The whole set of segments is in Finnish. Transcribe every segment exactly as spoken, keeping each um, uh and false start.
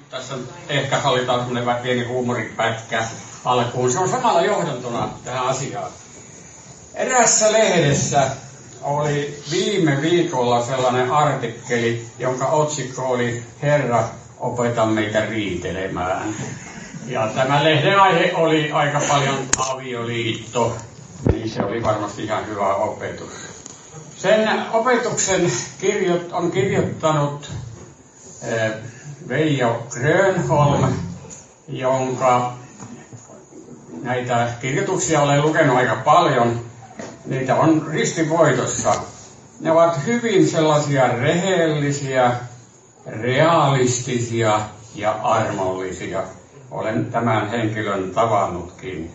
tässä ehkä sallitaan semmoinen pieni huumoripätkä alkuun. Se on samalla johdantona tähän asiaan. Eräässä lehdessä oli viime viikolla sellainen artikkeli, jonka otsikko oli Herra, opeta meitä riitelemään. Ja tämä lehden aihe oli aika paljon avioliitto, niin se oli varmasti ihan hyvä opetus. Sen opetuksen kirjo- on kirjoittanut eh, Veijo Grönholm, jonka näitä kirjoituksia olen lukenut aika paljon. Niitä on ristinvoitossa. Ne ovat hyvin sellaisia rehellisiä, realistisia ja armollisia. Olen tämän henkilön tavannutkin.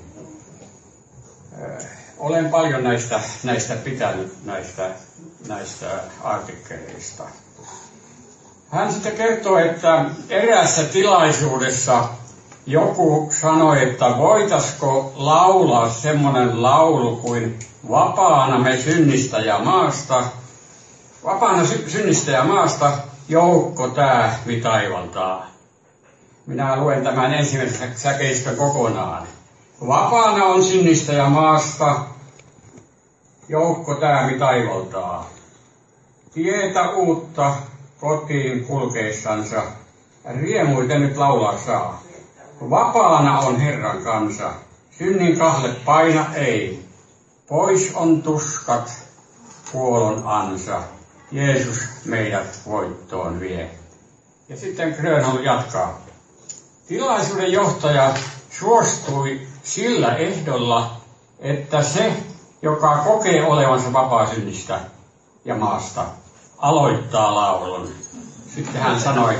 Olen paljon näistä, näistä pitänyt, näistä, näistä artikkeleista. Hän sitten kertoo, että eräässä tilaisuudessa joku sanoi, että voitaisiko laulaa semmoinen laulu kuin Vapaana me synnistä ja maasta, vapaana sy- synnistä ja maasta, joukko täämi taivaltaa. Minä luen tämän ensimmäisen säkeistön kokonaan. Vapaana on synnistä ja maasta, joukko täämi taivaltaa. Tietä uutta kotiin kulkeissansa, riemuiten nyt laulaa saa. Vapaana on Herran kansa, synnin kahle paina ei. Pois on tuskat, kuolon ansa, Jeesus meidät voittoon vie. Ja sitten Grönholm jatkaa. Tilaisuuden johtaja suostui sillä ehdolla, että se, joka kokee olevansa vapaasynnistä ja maasta, aloittaa laulun. Sitten hän sanoi,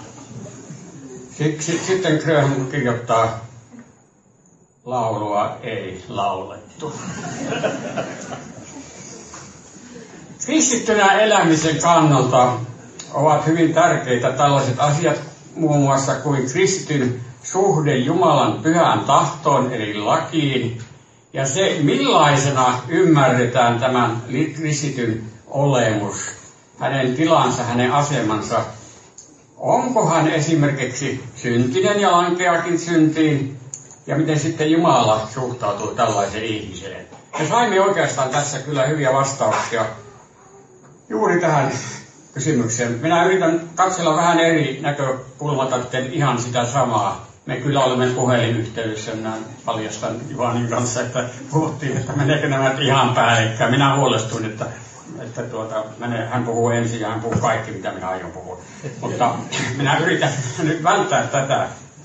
sitten Grönholm kirjoittaa, laulua ei laulettu. Kristittynä elämisen kannalta ovat hyvin tärkeitä tällaiset asiat, muun muassa kuin kristityn suhde Jumalan pyhään tahtoon, eli lakiin, ja se, millaisena ymmärretään tämän kristityn olemus, hänen tilansa, hänen asemansa. Onko hän esimerkiksi syntinen ja lankeakin syntiin, ja miten sitten Jumala suhtautuu tällaiseen ihmiseen. Me saimme oikeastaan tässä kyllä hyviä vastauksia juuri tähän kysymykseen. Minä yritän katsella vähän eri näkökulmalta ihan sitä samaa. Me kyllä olemme puhelinyhteydessä, minä paljastan Juhanin kanssa, että puhuttiin, että meneekö nämä ihan päällekkäin. Minä huolestuin, että, että tuota, hän puhuu ensin ja hän puhuu kaikki, mitä minä aion puhua. Mutta minä yritän nyt välttää tätä.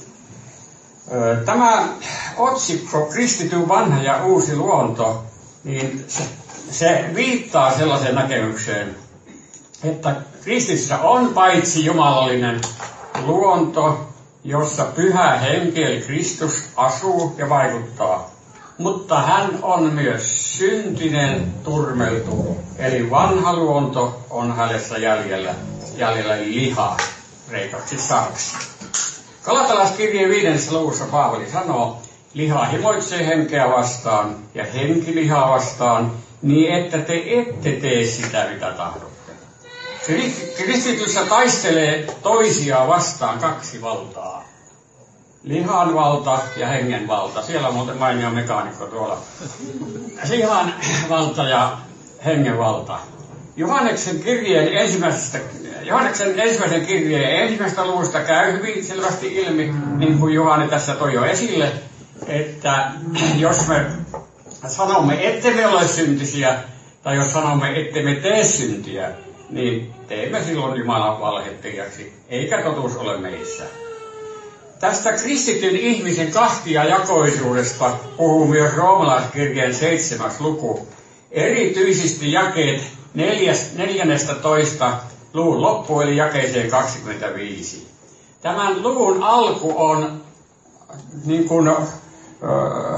Tämä otsikko, kristityn vanha ja uusi luonto, niin se, se viittaa sellaiseen näkemykseen, että kristissä on paitsi jumalallinen luonto, jossa pyhä henki eli Kristus asuu ja vaikuttaa, mutta hän on myös syntinen turmeltu, eli vanha luonto on hänessä jäljellä, jäljellä liha, reikaksi sarksi. Galatalaiskirjeen viidennessä luvussa Paavali sanoo, liha himoitsee henkeä vastaan ja henki lihaa vastaan, niin että te ette tee sitä, mitä tahdotte. Kristityssä taistelee toisiaan vastaan kaksi valtaa. Lihan valta ja hengen valta. Siellä on muuten mainio mekaanikko tuolla. Lihan valta ja hengen valta. Johanneksen kirjeen ensimmäisestä Johanneksen ensimmäisen kirjeen ensimmäisestä luvusta käy hyvin selvästi ilmi, niin kuin Johanne tässä toi jo esille, että jos me sanomme, ettemme ole syntisiä, tai jos sanomme, ettemme tee syntiä, niin teemme silloin Jumalan valhettajaksi, eikä totuus ole meissä. Tästä kristityn ihmisen kahtiajakoisuudesta puhuu myös roomalaiskirjeen seitsemäs luku, erityisesti jakeet neljännestä toista luvun loppu, eli jakeeseen kaksikymmentäviisi. Tämän luvun alku on niin kuin öö,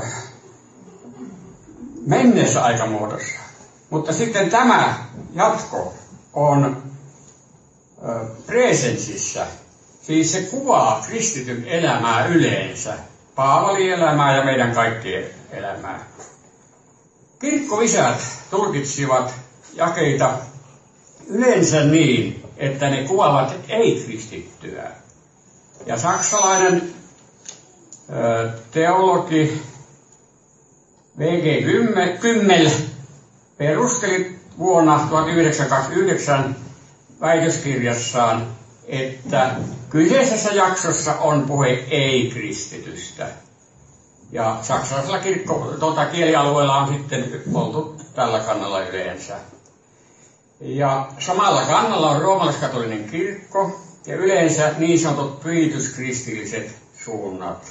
menneessä aikamuodossa, mutta sitten tämä jatko on öö, presensissä, siis se kuvaa kristityn elämää yleensä, Paavalin elämää ja meidän kaikkien elämää. Kirkkoisät tulkitsivat jakeita yleensä niin, että ne kuvaavat ei-kristittyä. Ja saksalainen ö, teologi V G Kümmel perusteli vuonna tuhatyhdeksänsataakaksikymmentäyhdeksän väitöskirjassaan, että kyseisessä jaksossa on puhe ei-kristitystä. Ja saksalaisella kirkko, tuota, kielialueella on sitten oltu tällä kannalla yleensä. Ja samalla kannalla on roomalaiskatolinen kirkko ja yleensä niin sanotut pyhityskristilliset suunnat.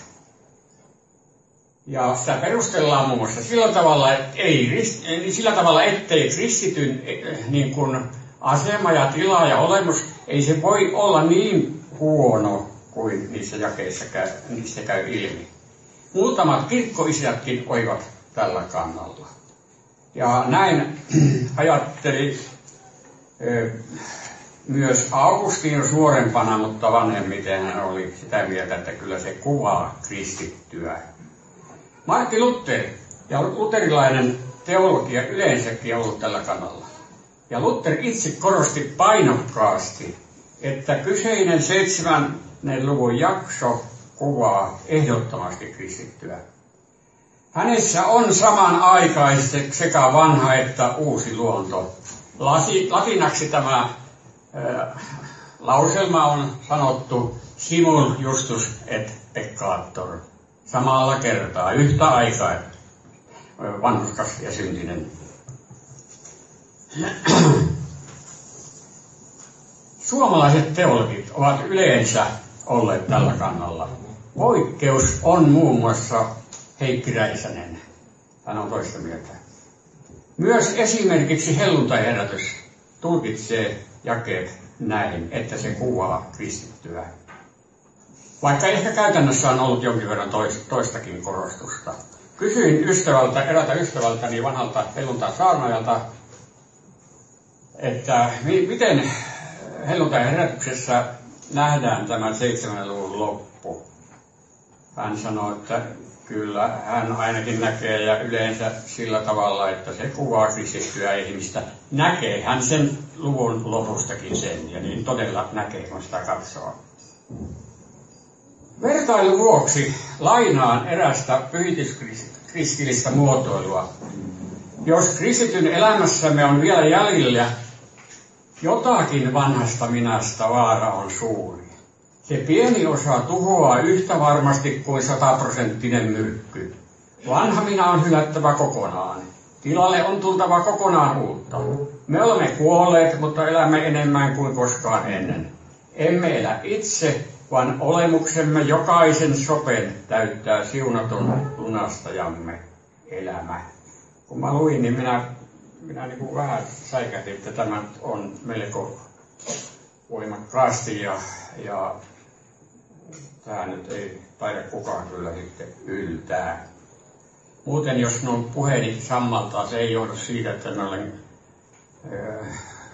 Ja sitä perustellaan muun muassa sillä tavalla, että ei, sillä tavalla ettei kristityn niin kuin asema ja tila ja olemus, ei se voi olla niin huono kuin niissä jakeissa käy, niissä käy ilmi. Muutamat kirkkoisätkin olivat tällä kannalla. Ja näin ajatteli ö, myös Augustinus nuorempana, mutta vanhemmiten hän oli sitä mieltä, että kyllä se kuvaa kristittyä. Martti Luther ja luterilainen teologia yleensäkin on ollut tällä kannalla. Ja Luther itse korosti painokkaasti, että kyseinen seitsemännen luvun jakso kuvaa ehdottomasti kristittyä. Hänessä on samanaikaisesti sekä vanha että uusi luonto. Lati, latinaksi tämä äh, lauselma on sanottu simul justus et peccator. Samalla kertaa, yhtä aikaa, vanhurskas ja syntinen. Suomalaiset teologit ovat yleensä olleet tällä kannalla. Poikkeus on muun muassa Heikki Räisänen. Hän on toista mieltä. Myös esimerkiksi helluntaiherätys tulkitsee jakeet näin, että se kuvaa kristittyä. Vaikka ehkä käytännössä on ollut jonkin verran toistakin korostusta. Kysyin ystävältä, eräältä ystävältäni vanhalta helluntai-saarnaajalta, että mi- miten helluntai-herätyksessä nähdään tämän seitsemän luvun loppu. Hän sanoi, että kyllä hän ainakin näkee ja yleensä sillä tavalla, että se kuvaa kristittyä ihmistä. Näkee hän sen luvun lopustakin sen ja niin todella näkee, kun sitä katsoo. Vertailun vuoksi lainaan erästä pyhityskristillistä muotoilua. Jos kristityn elämässämme on vielä jäljellä jotakin vanhasta minästä, vaara on suuri. Se pieni osa tuhoaa yhtä varmasti kuin sataprosenttinen myrkky. Vanha minä on hylättävä kokonaan. Tilalle on tultava kokonaan uutta. Me olemme kuolleet, mutta elämme enemmän kuin koskaan ennen. Emme elä itse, vaan olemuksemme jokaisen sopen täyttää siunatun lunastajamme elämä. Kun mä luin, niin minä, minä niin kuin vähän säikähdin, että tämä on melko voimakkaasti ja, ja tämä nyt ei taida kukaan kyllä sitten yltää. Muuten jos nuo puheeni sammaltaa, se ei johdu siitä, että mä olen äh,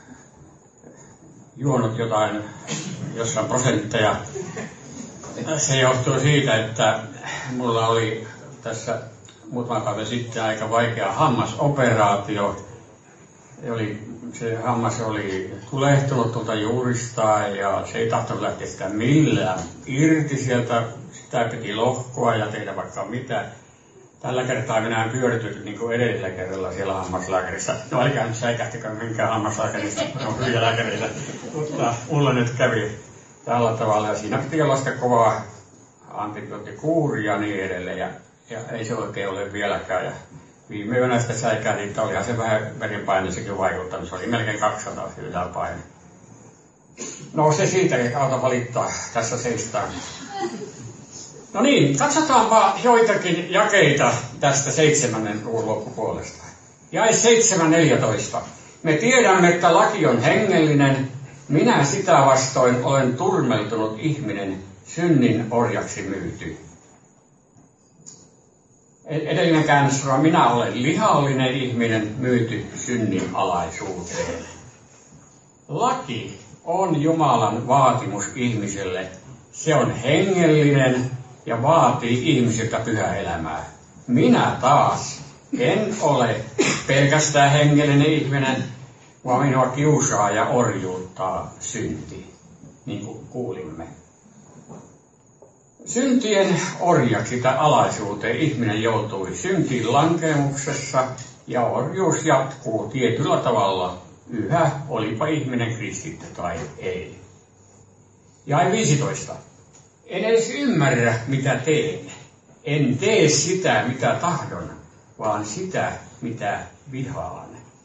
juonut jotain, jossain prosentteja. Se johtuu siitä, että mulla oli tässä muutama päivä sitten aika vaikea hammasoperaatio. Oli, se hammas oli tulehtunut tuolta juuristaan ja se ei tahtonut lähteä sitä millään irti sieltä. Sitä piti lohkoa ja tehdä vaikka mitä. Tällä kertaa minä en pyöritynyt niin kuin edellisellä kerralla siellä hammaslääkärissä. No eikä nyt säikähtikään minkään hammaslääkäristä, on hyviä lääkäreitä. Mutta mulla nyt kävi tällä tavalla ja siinä piti olla sitä kovaa antibioottikuuria ja niin edelleen. Ja, ja ei se oikein ole vieläkään. Ja viime yönä sitä säikähdin, että olihan se vähän verenpaineessakin vaikuttanut. Se oli melkein kaksisataa yläpaine. No se siitä ei auta valittaa. Tässä seistään. No niin, katsotaanpa joitakin jakeita tästä seitsemännen luvun loppupuolesta. Jae seitsemän neljätoista. Me tiedämme, että laki on hengellinen. Minä sitä vastoin olen turmeltunut ihminen, synnin orjaksi myyty. Edellinen käännös sanoo, minä olen lihallinen ihminen, myyty synnin alaisuuteen. Laki on Jumalan vaatimus ihmiselle. Se on hengellinen ja vaatii ihmisiltä pyhää elämää. Minä taas en ole pelkästään hengellinen ihminen, vaan minua kiusaa ja orjuuttaa synti, niin kuin kuulimme. Syntien orjaksi tai alaisuuteen ihminen joutui syntiin lankemuksessa ja orjuus jatkuu tietyllä tavalla yhä, olipa ihminen kristitty tai ei. Jae viisitoista. En edes ymmärrä, mitä teen. En tee sitä, mitä tahdon, vaan sitä, mitä vihaan.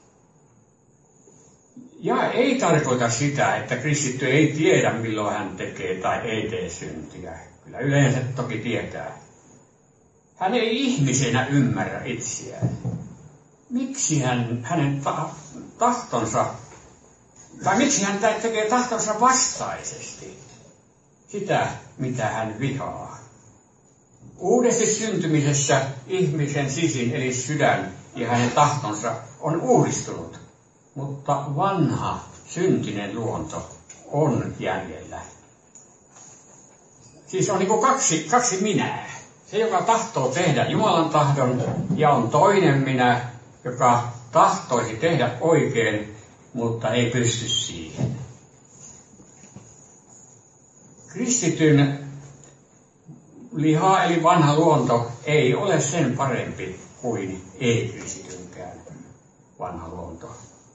Ja ei tarkoita sitä, että kristitty ei tiedä, milloin hän tekee tai ei tee syntiä. Kyllä yleensä toki tietää. Hän ei ihmisenä ymmärrä itseään. Miksi hän, hänen ta- tahtonsa, tai miksi hän tekee tahtonsa vastaisesti sitä, mitä hän vihaa. Uudesti syntymisessä ihmisen sisin eli sydän ja hänen tahtonsa on uudistunut, mutta vanha syntinen luonto on jäljellä. Siis on niin kuin kaksi, kaksi minää. Se, joka tahtoo tehdä Jumalan tahdon, ja on toinen minä, joka tahtoisi tehdä oikein, mutta ei pysty siihen. Kristityn liha eli vanha luonto ei ole sen parempi kuin ei-kristitynkään vanha luonto.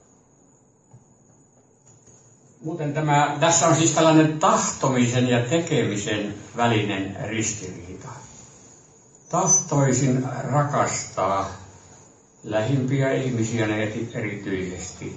Muuten tämä, tässä on siis tällainen tahtomisen ja tekemisen välinen ristiriita. Tahtoisin rakastaa lähimpiä ihmisiä erityisesti,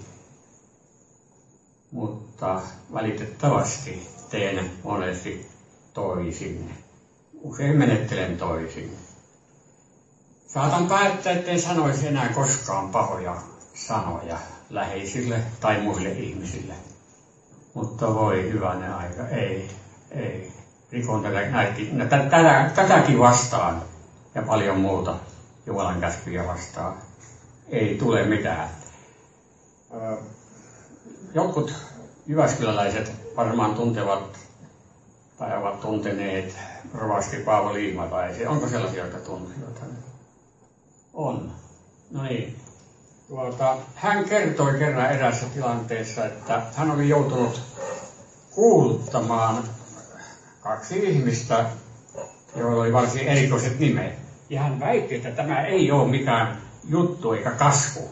mutta valitettavasti teen monesti toisin. Usein menettelen toisin. Saatan päättää, ettei sanoisi enää koskaan pahoja sanoja läheisille tai muille ihmisille. Mutta voi hyvänen aika, ei, ei. Rikon tätä, näikin, tätä, tätäkin vastaan ja paljon muuta Jumalan käskyjä vastaan. Ei tule mitään. Jotkut jyväskyläläiset varmaan tuntevat tai ovat tunteneet rovasti Paavo Liimataisen. Onko sellaisia, jotka tuntevat? On. No niin. Tuota, hän kertoi kerran eräässä tilanteessa, että hän oli joutunut kuuluttamaan kaksi ihmistä, joilla oli varsin erikoiset nimet. Ja hän väitti, että tämä ei ole mikään juttu eikä kasvu.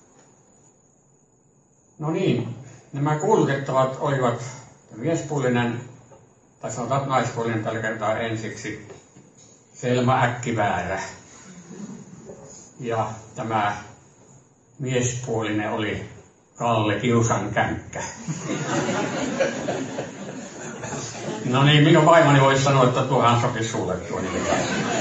No niin, nämä kuulutettavat olivat miespuolinen, tai sanotaan naispuolinen tällä kertaa ensiksi, Selma Äkkiväärä. Ja tämä miespuolinen oli Kalle Kiusankänkkä. No niin, minun vaimoni voisi sanoa, että tuohan sopisi sulle tuo nimittäin.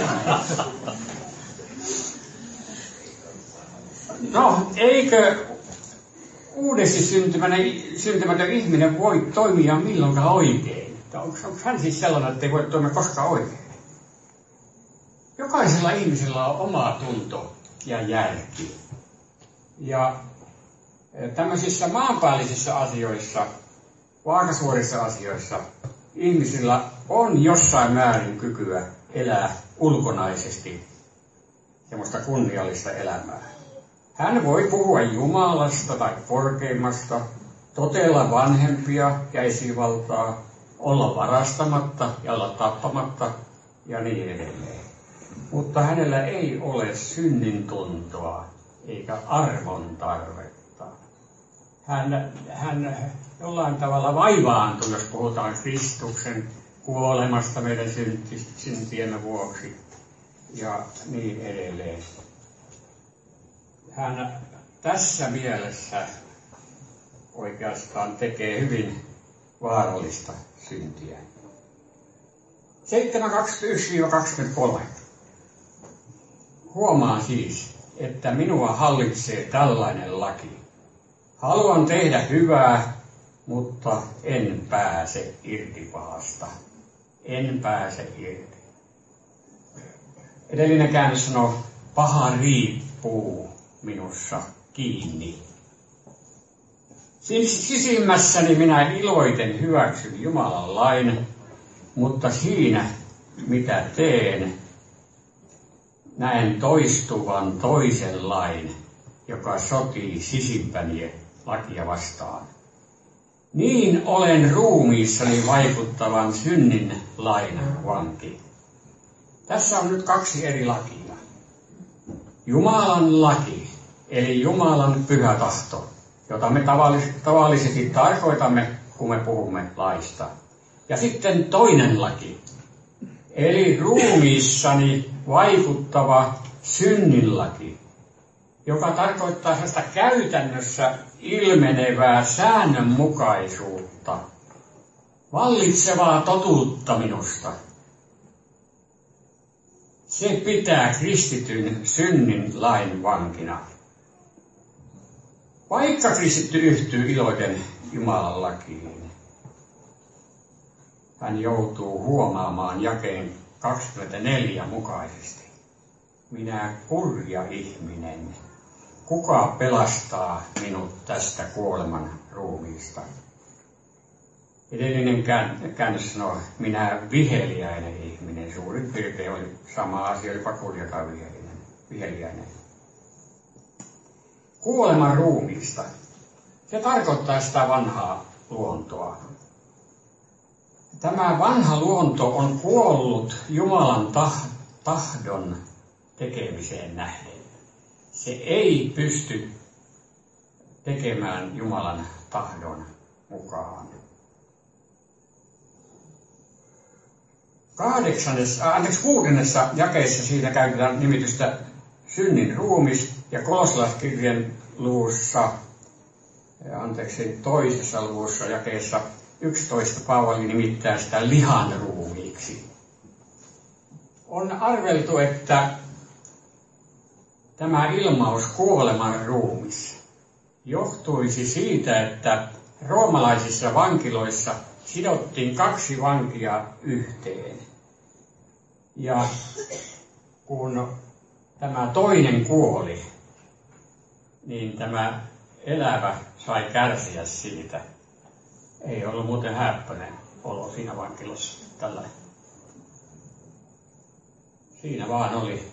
No, eikö uudesti syntymätön ihminen voi toimia milloinkaan oikein? Onko, onko hän siis sellainen, että ei voi toimia koskaan oikein? Jokaisella ihmisellä on oma tunto ja järki. Ja tämmöisissä maanpäälisissä asioissa, vaakasuorissa asioissa, ihmisillä on jossain määrin kykyä elää ulkonaisesti semmoista kunniallista elämää. Hän voi puhua Jumalasta tai korkeimmasta, totella vanhempia ja esivaltaa, olla varastamatta ja olla tappamatta ja niin edelleen. Mutta hänellä ei ole synnin tuntoa eikä arvon tarvetta. Hän, hän jollain tavalla vaivaantuu, jos puhutaan Kristuksen kuolemasta meidän syntiemme vuoksi ja niin edelleen. Hän tässä mielessä oikeastaan tekee hyvin vaarallista syntiä. seitsemän kaksikymmentäyksi kaksikymmentäkolme. Huomaan siis, että minua hallitsee tällainen laki. Haluan tehdä hyvää, mutta en pääse irti pahasta. En pääse irti. Edellinen käännös sanoo, paha riippuu minussa kiinni. Siis sisimmässäni minä iloiten hyväksyn Jumalan lain, mutta siinä, mitä teen, näen toistuvan toisen lain, joka sotii sisimpäni lakia vastaan. Niin olen ruumiissani vaikuttavan synnin lain vanki. Tässä on nyt kaksi eri lakia. Jumalan laki, eli Jumalan pyhä tahto, jota me tavallisesti tarkoitamme, kun me puhumme laista. Ja sitten toinen laki, eli ruumiissani vaikuttava synnin laki, joka tarkoittaa sellaista käytännössä ilmenevää säännönmukaisuutta, vallitsevaa totuutta minusta. Se pitää kristityn synnin lain vankina. Vaikka kristitty yhtyy iloiten Jumalan lakiin, hän joutuu huomaamaan jakeen kaksikymmentäneljä mukaisesti. Minä kurja ihminen, kuka pelastaa minut tästä kuoleman ruumiista? Edellinen käännös sanoo, minä viheliäinen ihminen. Suurin piirtein oli sama asia, olipa kurja tai viheliäinen. viheliäinen. Kuoleman ruumiista. Se tarkoittaa sitä vanhaa luontoa. Tämä vanha luonto on kuollut Jumalan tahdon tekemiseen nähden. Se ei pysty tekemään Jumalan tahdon mukaan. Kahdeksannessa, anteeksi, kuudennessa jakeessa siitä käytetään nimitystä synnin ruumis, ja kolossalaiskirjeen luvussa, anteeksi, toisessa luvussa jakeessa yksitoista Paavali nimittää sitä lihan ruumiiksi. On arveltu, että tämä ilmaus kuoleman ruumis johtuisi siitä, että roomalaisissa vankiloissa sidottiin kaksi vankia yhteen. Ja kun tämä toinen kuoli, niin tämä elävä sai kärsiä siitä. Ei ollut muuten häppöinen olo siinä vankilassa tällä. Siinä vaan oli.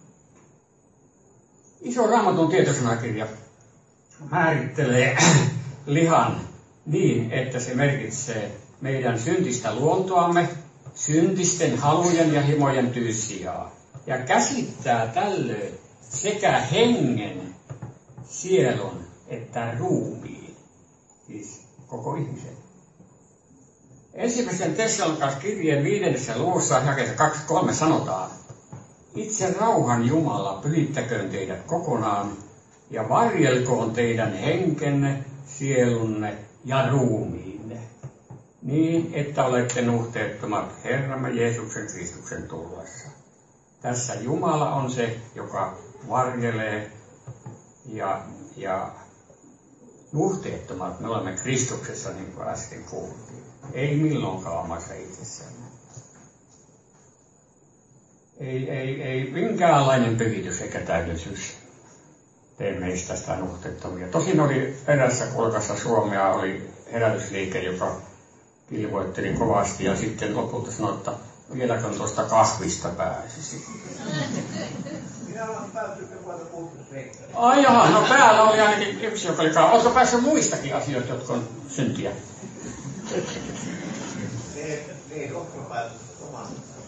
Iso Raamatun tietosanakirja määrittelee lihan niin, että se merkitsee meidän syntistä luontoamme, syntisten halujen ja himojen tyyssijaa, ja käsittää tällöin sekä hengen, sielun että ruumiin, siis koko ihmisen. Ensimmäisen Tessalonikalaiskirjeen viidennessä luvussa jakeessa kaksikymmentäkolme sanotaan, itse rauhan Jumala pyhittäköön teidät kokonaan ja varjelkoon teidän henkenne, sielunne ja ruumiinne, niin että olette nuhteettomat Herramme Jeesuksen Kristuksen tullessa. Tässä Jumala on se, joka varjelee ja, ja nuhteettomat me olemme Kristuksessa, niin kuin äsken puhuttiin. Ei milloinkaan omassa itsessään. Ei, ei, ei minkäänlainen pyhitys eikä täydellisyys tee meistä sitä nuhteettomia. Tosin oli erässä kolkassa Suomea oli herätysliike, joka kilvoitteli kovasti ja sitten lopulta sanoi, että vieläkö tuosta kahvista pääsisi. Minä olen päässyt vuotta puhuttusreikkoja. Ai jaha, no päällä oli ainakin yksi, joka oli kauan. Oletko päässyt muistakin asioista, jotka on syntiä? Ei, ei ole päässyt oman.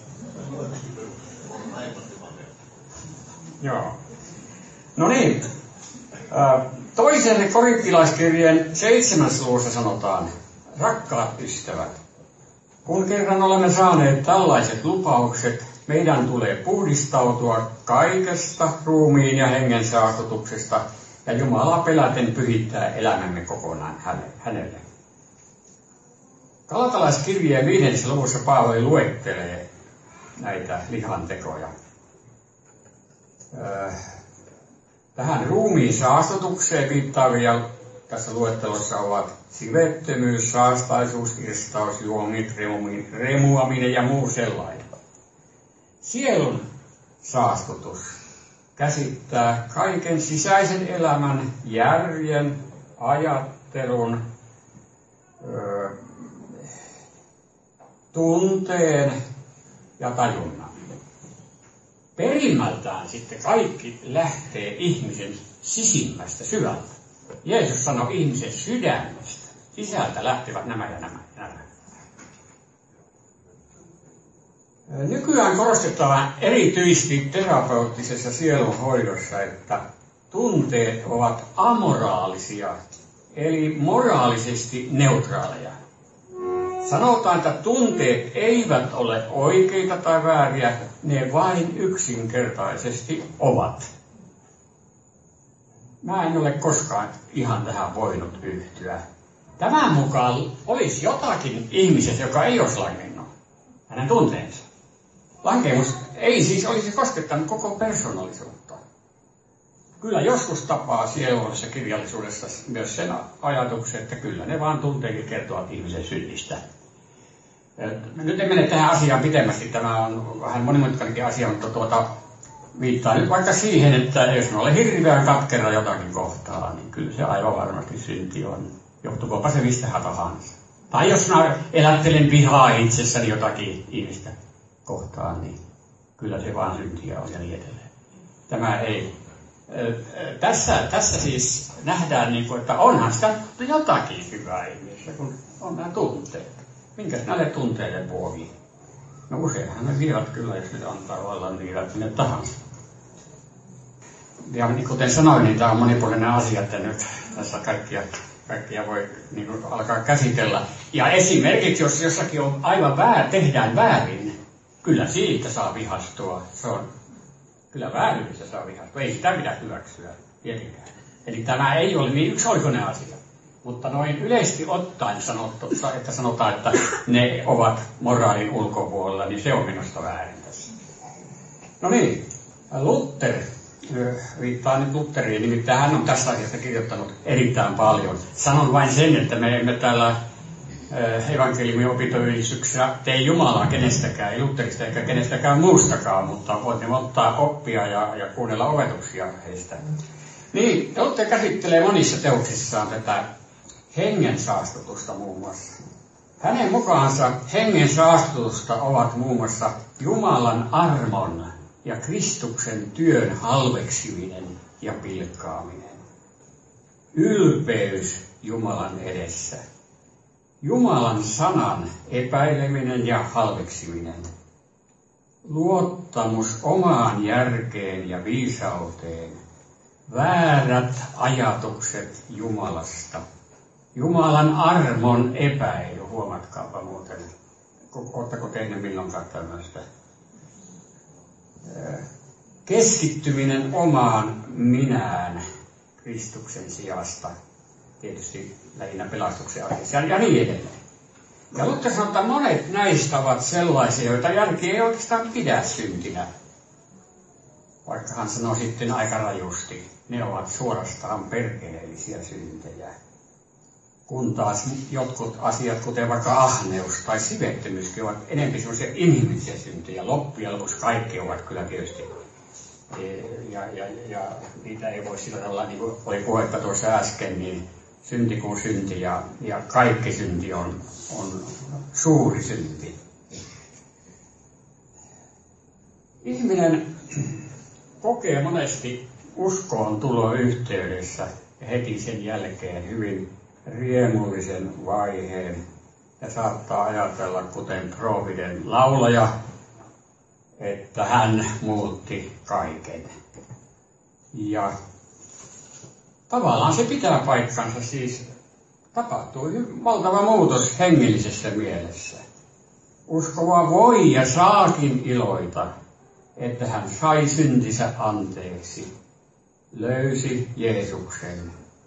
Joo. No niin. Toisen korinttilaiskirjeen seitsemäs luvussa sanotaan, rakkaat ystävät, kun kerran olemme saaneet tällaiset lupaukset, meidän tulee puhdistautua kaikesta ruumiin ja hengen saastutuksesta ja Jumalaa peläten pyhittää elämämme kokonaan hänelle. Galatalaiskirjeen viidennessä luvussa Paavali luettelee näitä lihantekoja. Tähän ruumiin saastutukseen viittaavia tässä luettelossa ovat sivettömyys, saastaisuus, irstaus, juomit, remuaminen ja muu sellainen. Sielun saastutus käsittää kaiken sisäisen elämän, järjen, ajattelun, ö, tunteen ja tajunnan. Perimmältään sitten kaikki lähtee ihmisen sisimmästä syvältä. Jeesus sanoi ihmisen sydämestä. Sisältä lähtevät nämä ja nämä ja nämä. Nykyään korostetaan erityisesti terapeuttisessa sielunhoidossa, että tunteet ovat amoraalisia, eli moraalisesti neutraaleja. Sanotaan, että tunteet eivät ole oikeita tai vääriä, ne vain yksinkertaisesti ovat. Mä en ole koskaan ihan tähän voinut yhtyä. Tämän mukaan olisi jotakin ihmisessä, joka ei olisi langennut hänen tunteensa. Lankemus ei siis olisi koskettanut koko persoonallisuutta. Kyllä joskus tapaa sielullisessa kirjallisuudessa myös sen ajatuksen, että kyllä ne vaan tunteekin kertovat ihmisen synnistä. Nyt en mene tähän asiaan pitemmästi, tämä on vähän monimutkainenkin asia, mutta tuota, viittaa nyt vaikka siihen, että jos me olemme hirveän katkera jotakin kohtaa, niin kyllä se aivan varmasti synti on. Johtukoonpa se mistä tahansa. Tai jos mä elättelen vihaa itsessäni jotakin ihmistä kohtaan, niin kyllä se vaan syntiä on ja niin edelleen. Tämä ei. Tässä, tässä siis nähdään, että onhan sitä jotakin hyvää ihmisessä, kun on nämä tunteet. Minkäs näille tunteille vuoki? No useinhan ne vievät kyllä, jos ne antaa vallan niitä minne tahansa. Ja niin kuten sanoin, niin tämä on monipuolinen asia, että nyt tässä kaikkia, kaikkia voi niin kuin alkaa käsitellä. Ja esimerkiksi, jos jossakin on aivan väär, tehdään väärin, kyllä siitä saa vihastua. Se on, kyllä vääryydestä saa vihastua. Ei sitä pidä hyväksyä tietenkään. Eli tämä ei ole niin yksioikoinen asia. Mutta noin yleisesti ottaen sanottu, että sanotaan, että ne ovat moraalin ulkopuolella, niin se on minusta väärin tässä. No niin, Luther, viittaa nyt Lutheriin, nimittäin hän on tästä asiasta kirjoittanut erittäin paljon. Sanon vain sen, että me emme täällä evankeliumin opintoyhdistyksessä tee Jumalaa kenestäkään, ei Lutherista eikä kenestäkään muustakaan, mutta voimme ottaa oppia ja, ja kuunnella opetuksia heistä. Niin, Luther käsittelee monissa teoksissaan tätä hengen saastutusta muun muassa. Hänen mukaansa hengen saastutusta ovat muun muassa Jumalan armon ja Kristuksen työn halveksiminen ja pilkkaaminen. Ylpeys Jumalan edessä. Jumalan sanan epäileminen ja halveksiminen. Luottamus omaan järkeen ja viisauteen. Väärät ajatukset Jumalasta. Jumalan armon epäily, huomatkaapa muuten. Oletteko tehneet milloinkaan tämmöistä? Keskittyminen omaan minään Kristuksen sijasta. Tietysti lähinnä pelastuksen aiheessa ja niin edelleen. Ja Luther sanoo, että monet näistä ovat sellaisia, joita järki ei oikeastaan pidä syntinä. Vaikka hän sanoo sitten aika rajusti, ne ovat suorastaan perkeleellisiä syntejä. Kun taas jotkut asiat, kuten vaikka ahneus tai sivettömyyskin, ovat enemmän sellaisia inhimillisiä syntejä. Loppujen lopuksi kaikki ovat kyllä tietysti. Ja, ja, ja niitä ei voi sillä tavalla, niin kuin oli puhetta tuossa äsken, niin synti kuin synti ja, ja kaikki synti on, on suuri synti. Ihminen kokee monesti uskoon tulo yhteydessä ja heti sen jälkeen hyvin riemullisen vaiheen ja saattaa ajatella, kuten Prooviden laulaja, että hän muutti kaiken. Ja tavallaan se pitää paikkansa, siis tapahtui valtava muutos hengellisessä mielessä. Uskova voi ja saakin iloita, että hän sai syntinsä anteeksi, löysi Jeesuksen.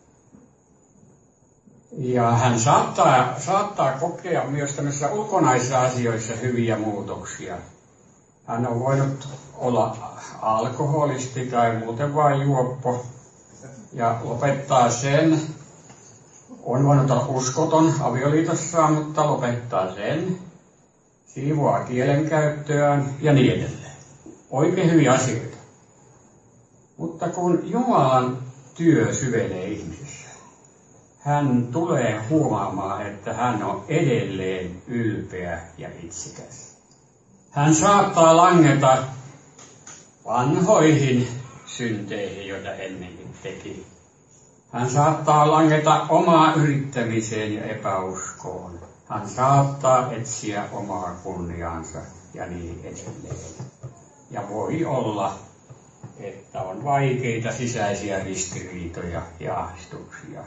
Ja hän saattaa, saattaa kokea myös tämmöisissä ulkonaisissa asioissa hyviä muutoksia. Hän on voinut olla alkoholisti tai muuten vain juoppo ja lopettaa sen. On voinut olla uskoton avioliitossaan, mutta lopettaa sen. Siivoaa kielenkäyttöään ja niin edelleen. Oikein hyviä asioita. Mutta kun Jumalan työ syvenee ihmisessä, hän tulee huomaamaan, että hän on edelleen ylpeä ja itsekäs. Hän saattaa langeta vanhoihin synteihin, joita ennenkin teki. Hän saattaa langeta omaa yrittämiseen ja epäuskoon. Hän saattaa etsiä omaa kunniaansa ja niin edelleen. Ja voi olla, että on vaikeita sisäisiä ristiriitoja ja ahdistuksia,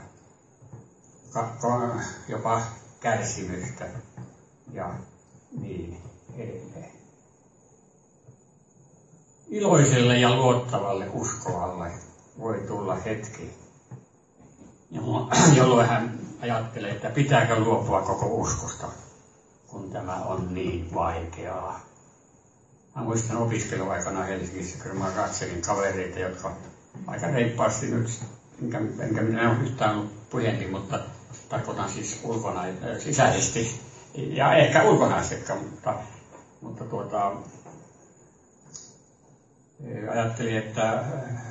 jopa kärsimystä ja niin edelleen. Iloiselle ja luottavalle uskovalle voi tulla hetki, jolloin hän ajattelee, että pitääkö luopua koko uskosta, kun tämä on niin vaikeaa. Mä muistan opiskeluaikana Helsingissä, kun mä katselin kavereita, jotka aika reippaasti nyt, enkä, enkä minä ole yhtään ollut puhelin, mutta tarkoitan siis ulkona, sisäisesti ja ehkä ulkonaisetkaan, mutta, mutta tuota, ajattelin, että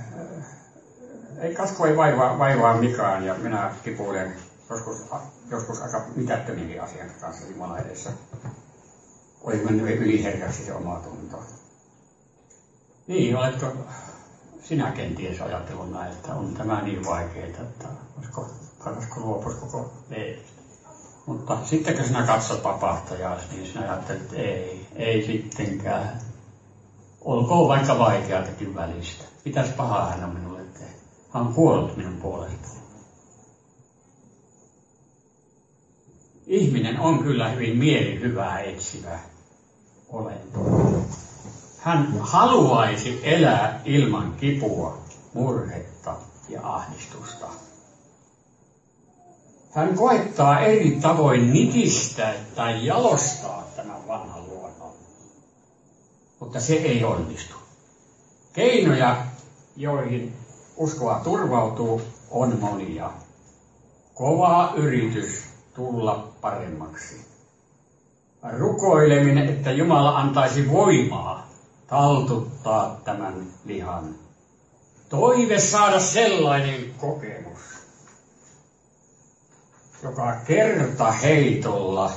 ei kasvu ei vaivaa, vaivaa mikään ja minä kipuilen joskus, joskus aika mitättömiinkin asian kanssa Jumalan edessä. Oli mennyt yliherkäksi se oma tunto. Niin, oletko sinä kenties ajatellut näin, että on tämä niin vaikeaa, että olisiko, kannaisiko luopua koko leiristä. Mutta sitten kun sinä katsot vapahtajaa, niin sinä ajattelet, että ei, ei sittenkään. Olkoon vaikka vaikeatakin välistä. Mitäs pahaa hän on minulle tehnyt? Hän on kuollut minun puolestani. Ihminen on kyllä hyvin mielihyvää etsivä olento. Hän haluaisi elää ilman kipua, murhetta ja ahdistusta. Hän koettaa eri tavoin nitistää tai jalostaa tämän vanhan luonnon. Mutta se ei onnistu. Keinoja, joihin uskoa turvautuu, on monia. Kova yritys tulla paremmaksi. Rukoileminen, että Jumala antaisi voimaa taltuttaa tämän lihan. Toive saada sellainen kokemus, joka kerta heitolla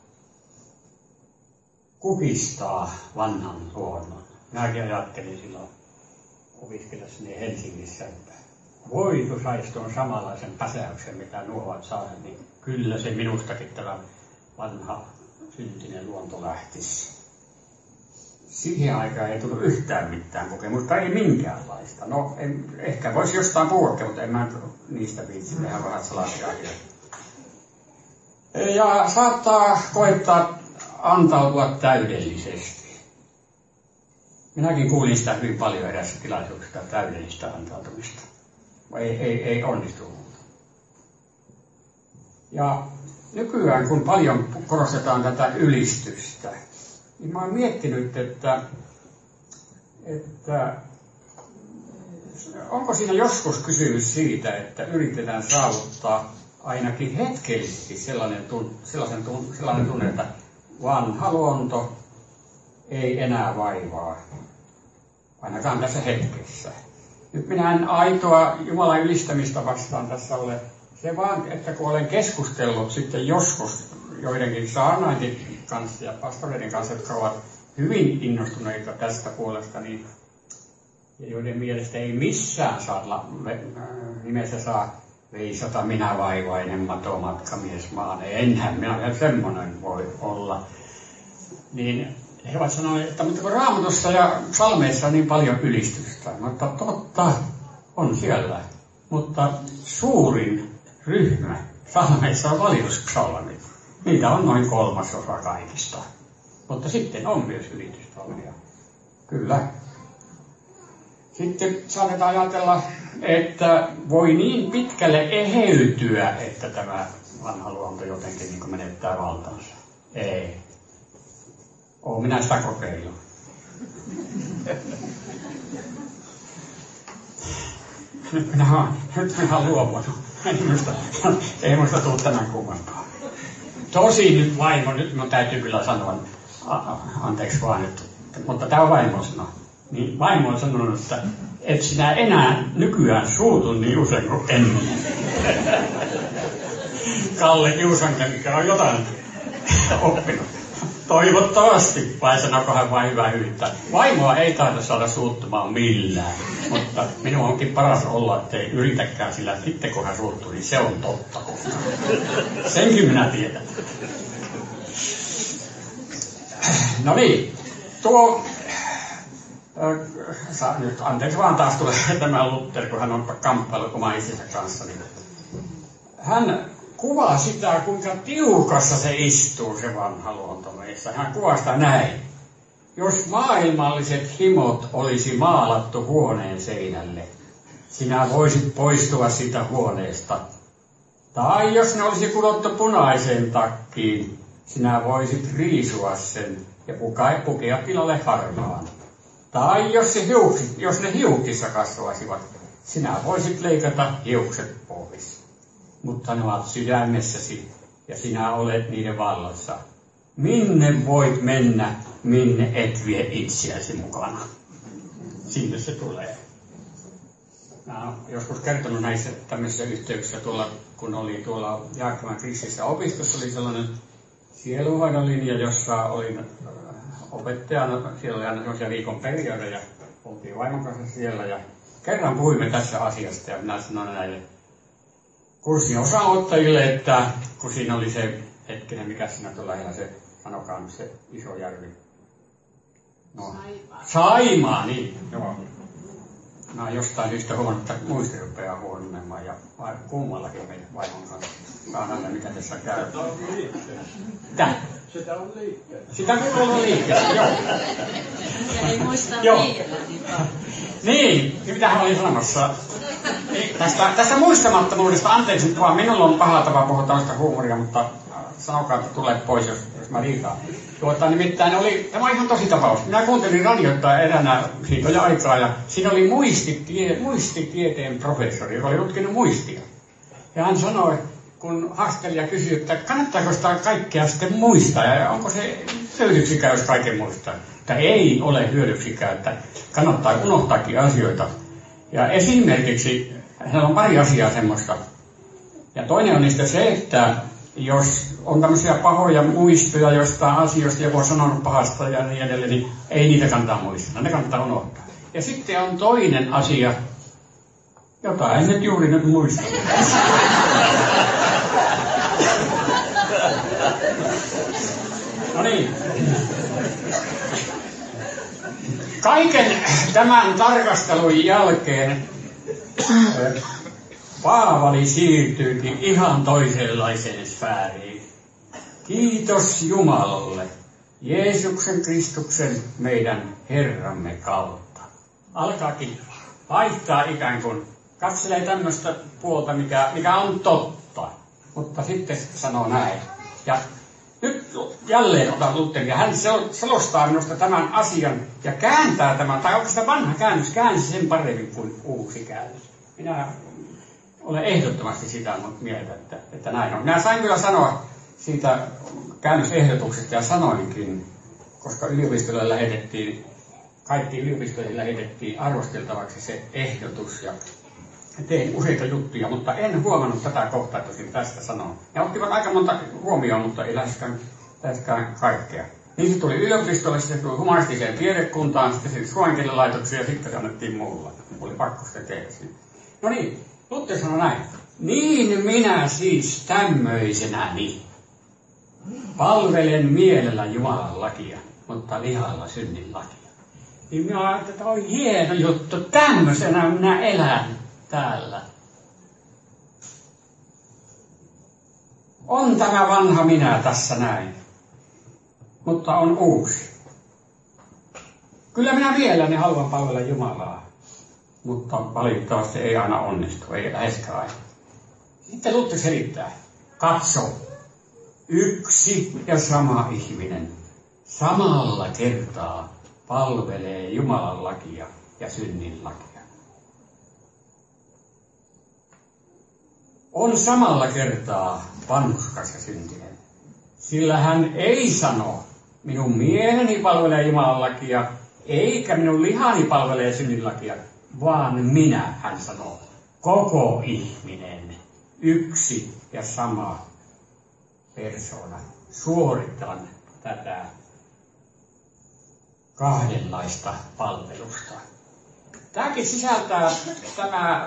kukistaa vanhan luonnon. Minäkin ajattelin silloin opiskellessani Helsingissä, että voitu saisi tuon samanlaisen päsäyksen, mitä nuo ovat saaneet, niin kyllä se minustakin tämä vanha syntinen luonto lähtisi. Siihen aikaan ei tullut yhtään mitään kokemusta, ei minkäänlaista. No, en, ehkä voisi jostain puhuakin, mutta en mä niistä viitsi tehdä vähän sellaisia. Ja saattaa koittaa antautua täydellisesti. Minäkin kuulin sitä hyvin paljon erässä tilaisuudessa täydellistä antautumista. Ei, ei, ei onnistu. Ja nykyään, kun paljon korostetaan tätä ylistystä, niin mä oon miettinyt, että, että onko siinä joskus kysymys siitä, että yritetään saavuttaa ainakin hetkellisesti sellainen, tun, sellaisen tun, sellainen tunne, että vanha luonto ei enää vaivaa, ainakaan tässä hetkessä. Nyt minä en aitoa Jumalan ylistämistä vastaan tässä ole. Se vaan, että kun olen keskustellut sitten joskus joidenkin saarnaiden kanssa ja pastoreiden kanssa, jotka ovat hyvin innostuneita tästä puolesta, niin, ja joiden mielestä ei missään saa, nimessä saa veisata minä vaivainen matomatkamies maan. Enhän minä semmoinen voi olla. Niin he ovat sanoneet, että mutta kun Raamatussa ja psalmeissa on niin paljon ylistystä, mutta totta on siellä. Mutta suurin ryhmä psalmeissa on valituspsalmit. Niitä on noin kolmasosa kaikista. Mutta sitten on myös ylityspsalmeja. Kyllä. Sitten saatetaan ajatella, että voi niin pitkälle eheytyä, että tämä vanha luonto jotenkin niin kuin menettää valtansa. Ei. Oon minä sitä kokeillut. Nyt minä olen, nyt minä olen luopunut. Ei minusta, ei minusta tule tämän kummempaa. Tosi nyt vaimo, nyt minun täytyy kyllä sanoa, a, a, anteeksi vaan nyt, mutta tämä on vaimo sanoo. Niin vaimo on sanonut, että et sinä enää nykyään suutu niin usein kuin ennen. Kalle Kiusanken, mikä on jotain oppinut. Toivottavasti, vai sanoiko hän vain hyvä yrittää. Vaimoa ei taida saada suuttumaan millään, mutta minun onkin paras olla, ettei yritäkään, sillä sitten kun hän suuttuu, niin se on totta. Senkin minä tiedän. No niin, tuo... Äh, nyt anteeksi vaan taas tulee tämä Luther, kun hän on kamppailut oman itsensä kanssa. Niin hän kuvaa sitä, kuinka tiukassa se istuu, se vanha luontomeissä. Hän kuvaa sitä näin. Jos maailmalliset himot olisi maalattu huoneen seinälle, sinä voisit poistua siitä huoneesta. Tai jos ne olisi kudottu punaiseen takkiin, sinä voisit riisua sen ja pukea tilalle harmaan. Tai jos, se hiuksit, jos ne hiuksissa kasvaisivat, sinä voisit leikata hiukset pois. Mutta ne ovat sydämessäsi ja sinä olet niiden vallassa. Minne voit mennä, minne et vie itseäsi mukana? Sinne se tulee. Mä olen joskus kertonut näissä tämmöisissä yhteyksissä, tuolla, kun oli tuolla Jaakkovan kristillisessä opistossa, oli sellainen sielunhoidon linja, jossa olin opettajana. Siellä oli aina sellaisia viikon periodeja, oltiin vaimon kanssa siellä ja kerran puhuimme tässä asiasta ja minä sanoin näille kurssin osaanottajille, että kun siinä oli se hetkinen, mikä siinä tuolla lähellä se, sanokaa se iso järvi. No, Saimaa. Saimaa, niin, joo. Mä oon jostain syystä huomannut, että muisti rupeaa huononemaan ja kummallakin meidän vaimon kanssa. Saa nähdä, mitä tässä käy. Sitä on liikkeessä. Mitä? Sitä on liikkeessä. Sitä on ollut liikkeessä, joo. Ja ei muista liikellä niin paljon. Niin, mitä hän oli sanomassa? Tästä, tästä muistamattomuudesta, anteeksi nyt vaan, minulla on paha tapa puhua tällaista huumoria, mutta sanokaa, että tulee pois, jos, jos mä liikaa. Tuota, nimittäin oli, tämä on ihan tosi tapaus. Minä kuuntelin radiota eräänä siitä jo aikaa, ja siinä oli muistitie, muistitieteen professori, joka oli tutkinut muistia. Ja hän sanoi, kun haastelija kysyi, että kannattaako sitä kaikkea sitten muistaa, ja onko se hyödyksikään, jos kaiken muistaa. Että ei ole hyödyksikään, että kannattaa unohtaakin asioita. Ja esimerkiksi, hänellä on pari asiaa semmoista. Ja toinen on niistä se, että jos on tämmöisiä pahoja muistoja jostain asioista, joku on sanonut pahasta ja niin edelleen, niin ei niitä kannattaa muistaa, ne kannattaa unohtaa. Ja sitten on toinen asia, jota en nyt juuri nyt muista. No niin. Kaiken tämän tarkastelun jälkeen Paavali siirtyykin ihan toisenlaiseen sfääriin. Kiitos Jumalalle, Jeesuksen Kristuksen meidän Herramme kautta. Alkaakin vaihtaa ikään kuin, katselee tämmöistä puolta, mikä, mikä on totta, mutta sitten sanoo näin. Ja nyt jälleen otan Lutheria. Hän selostaa minusta tämän asian ja kääntää tämän, tai onko sitä vanha käännös, käänsi sen paremmin kuin uusi käännös. Minä olen ehdottomasti sitä mieltä, että, että näin on. Minä sain kyllä sanoa siitä käännösehdotuksesta ja sanoinkin, koska yliopistolle lähetettiin, kaikki yliopistoille lähetettiin arvosteltavaksi se ehdotus ja tein useita juttuja, mutta en huomannut tätä kohtaa, että tosin tästä sanoa. Ja ottivat aika monta huomioon, mutta ei läheskään, läheskään kaikkea. Niin se tuli yliopistolle, se tuli humanistiseen tiedekuntaan, sitten se suomenkielen laitokseen ja sitten se annettiin muulla. Oli pakko sitä tehdä. No niin, Luther sanoi näin. Niin minä siis tämmöisenäni palvelen mielellä Jumalan lakia, mutta lihalla synnin lakia. Niin minä ajattelin, että on hieno juttu, tämmöisenä minä elän täällä. On tämä vanha minä tässä näin, mutta on uusi. Kyllä minä mielelläni haluan palvella Jumalaa, mutta valitettavasti ei aina onnistu, ei läheskään aina. Sitten Luther selittää. Katso, yksi ja sama ihminen samalla kertaa palvelee Jumalan lakia ja synnin lakia. On samalla kertaa vanhurskas ja syntinen, sillä hän ei sano, minun mieleni palvelee Jumalan lakia, eikä minun lihani palvelee synnin lakia, vaan minä, hän sanoo, koko ihminen, yksi ja sama persoona, suoritan tätä kahdenlaista palvelusta. Tämäkin sisältää tämä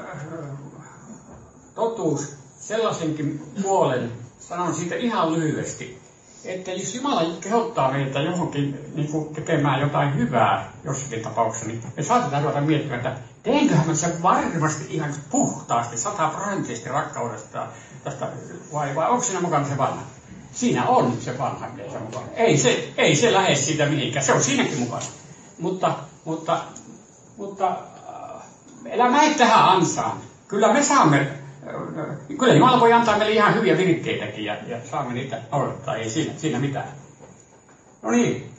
totuus sellaisenkin puolen, sanon siitä ihan lyhyesti, että jos Jumala kehottaa meitä johonkin niin kuin tekemään jotain hyvää jossakin tapauksessa, niin me saatetaan ruveta miettimään, että teenköhän mä sen varmasti ihan puhtaasti, sataprosenttisesti rakkaudesta tästä, vai, vai onko siinä mukana se vanha? Siinä on se vanha yleensä mukana. Ei se, ei se lähde siitä mihinkään, se on siinäkin mukana. Mutta, mutta, mutta äh, elämä ei tähän ansaan. Kyllä me saamme, äh, kyllä Jumala voi antaa meille ihan hyviä virikkeitäkin ja, ja saamme niitä noudattaa, ei siinä, siinä mitään. No niin.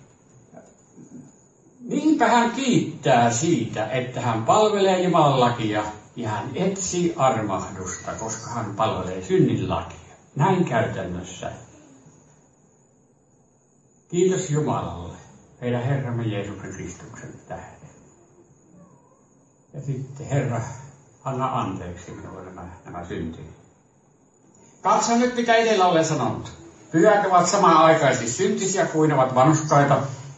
Niinpä hän kiittää siitä, että hän palvelee Jumalan lakia ja hän etsii armahdusta, koska hän palvelee synnin lakia. Näin käytännössä. Kiitos Jumalalle, meidän Herramme Jeesuksen Kristuksen tähden. Ja sitten Herra, anna anteeksi minulle nämä, nämä syntini. Katso nyt, mitä edellä olen sanonut. Pyhät ovat samanaikaisesti syntisiä kuin ovat vanhurskaita.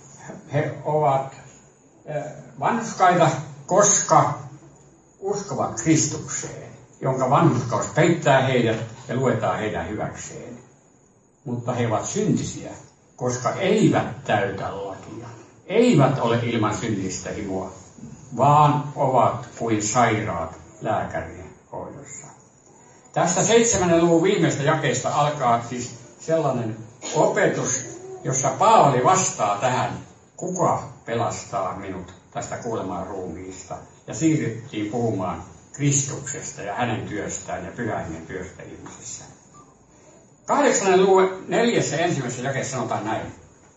He ovat äh, vanhurskaita, koska uskovat Kristukseen, jonka vanhurskaus peittää heidät ja luetaan heidän hyväkseen. Mutta he ovat syntisiä, koska eivät täytä lakia, eivät ole ilman syntistä himoa, vaan ovat kuin sairaat lääkärien hoidossa. Tästä seitsemännen luvun viimeistä jakeesta alkaa siis sellainen opetus, jossa Paavali vastaa tähän, kuka pelastaa minut tästä kuoleman ruumiista, ja siirryttiin puhumaan Kristuksesta ja hänen työstään ja pyhän hengen työstä ihmisissä. Kahdeksannen luvun neljässä ensimmäisessä jakeessa sanotaan näin.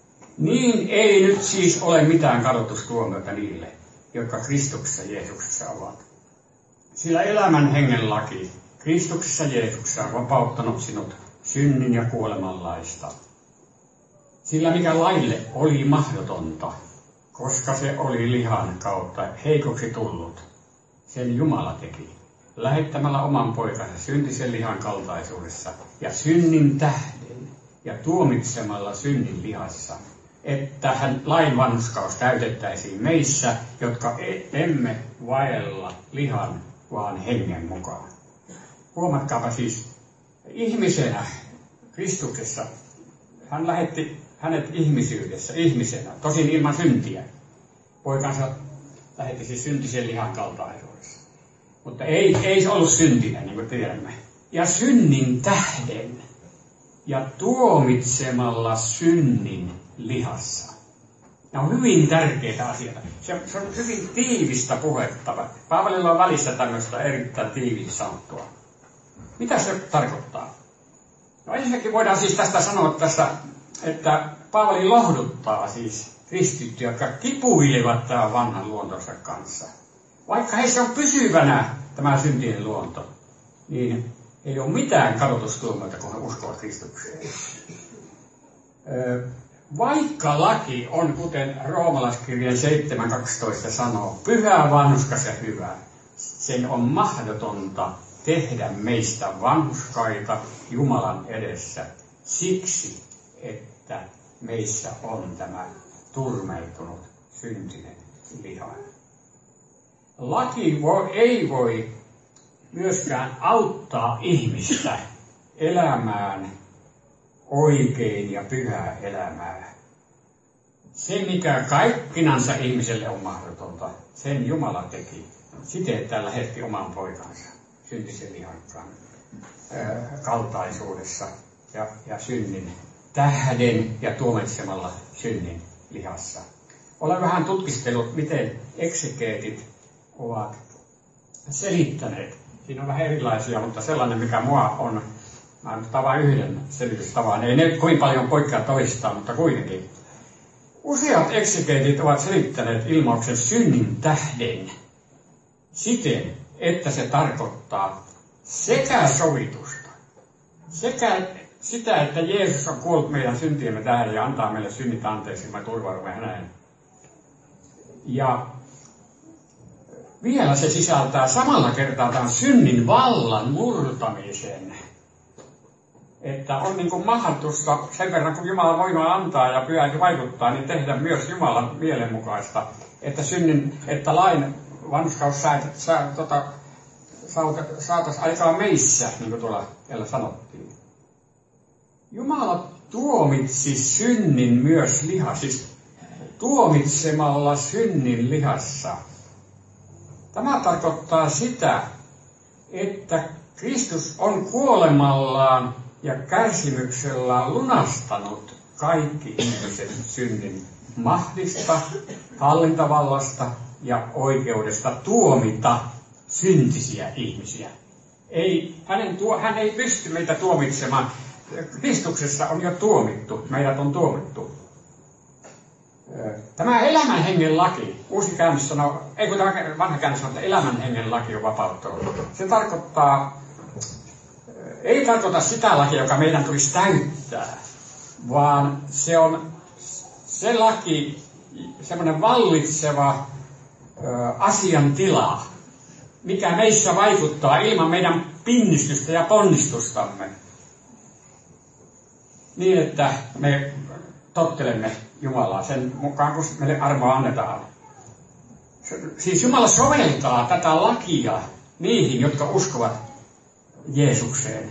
Niin ei nyt siis ole mitään kadotustuomiota niille, jotka Kristuksessa Jeesuksessa ovat. Sillä elämän hengen laki Kristuksessa Jeesuksessa on vapauttanut sinut synnin ja kuoleman laista. Sillä mikä laille oli mahdotonta, koska se oli lihan kautta heikoksi tullut, sen Jumala teki, lähettämällä oman poikansa syntisen lihan kaltaisuudessa ja synnin tähden ja tuomitsemalla synnin lihassa, että hän lain vanhurskaus täytettäisiin meissä, jotka emme vaella lihan, vaan hengen mukaan. Huomatkaapa siis, ihmisenä Kristuksessa hän lähetti hänet ihmisyydessä, ihmisenä, tosin ilman syntiä. Poikansa lähetti siis syntisen lihan kaltaisuudessa. Mutta ei, ei se ollut syntinen, niin kuin tiedämme. Ja synnin tähden ja tuomitsemalla synnin lihassa. Nämä on hyvin tärkeitä asioita. Se, se on hyvin tiivistä puhetta. Paavalilla on välissä tämmöistä erittäin tiivistä sanottua. Mitä se tarkoittaa? No ensinnäkin voidaan siis tästä sanoa tässä, että Paavali lohduttaa siis kristittyjä, jotka kipuilevat tämän vanhan luontonsa kanssa. Vaikka heissä on pysyvänä tämä syntinen luonto, niin ei ole mitään kadotustuomiota, kun he uskovat Kristukseen. Vaikka laki on, kuten Roomalaiskirjan seitsemän kaksitoista sanoo, pyhä, vanhurskas ja hyvä, sen on mahdotonta tehdä meistä vanhurskaita Jumalan edessä siksi, että meissä on tämä turmeltunut syntinen liha. Laki voi, ei voi myöskään auttaa ihmistä elämään oikein ja pyhää elämää. Se, mikä kaikkinansa ihmiselle on mahdotonta, sen Jumala teki siten, että lähetti oman poikansa syntisen lihan kaltaisuudessa ja, ja synnin tähden ja tuomitsemalla synnin lihassa. Olen vähän tutkistellut, miten eksegeetit ovat selittäneet. Siinä on vähän erilaisia, mutta sellainen, mikä mua on, mä annan vain yhden selitystavan. Ei ne kovin paljon poikkea toistaan, mutta kuitenkin. Useat eksegeetit ovat selittäneet ilmauksen synnin tähden siten, että se tarkoittaa sekä sovitusta, sekä sitä, että Jeesus on kuollut meidän syntiemme tähden ja antaa meille synnit anteeksi, me turvaudumme häneen. Ja vielä se sisältää samalla kertaa tämän synnin vallan murtamisen. että on niin kuin mahdollista sen verran, kun Jumala voimaa antaa ja pyhäkin vaikuttaa, niin tehdä myös Jumalan mielenmukaista, että synnin, että lain vanhurskaus saa, tota, saataisiin aikaa meissä, niin kuin tuolla vielä sanottiin. Jumala tuomitsi synnin myös liha, siis tuomitsemalla synnin lihassa. Tämä tarkoittaa sitä, että Kristus on kuolemallaan ja kärsimyksellään lunastanut kaikki ihmiset synnin mahdista, hallintavallasta ja oikeudesta tuomita syntisiä ihmisiä. Ei, hänen tuo, hän ei pysty meitä tuomitsemaan. Kristuksessa on jo tuomittu, meidät on tuomittu. Tämä elämän hengen laki, uusi käännös sanoo, ei kun tämä vanha käännös sanoo, että elämän hengen laki on vapauttanut. Se tarkoittaa, ei tarkoita sitä lakia, joka meidän tulisi täyttää, vaan se on se laki, semmoinen vallitseva ö, asiantila, mikä meissä vaikuttaa ilman meidän pinnistystä ja ponnistustamme. Niin, että me tottelemme Jumalaa sen mukaan, kun meille armoa annetaan. Siis Jumala soveltaa tätä lakia niihin, jotka uskovat Jeesukseen.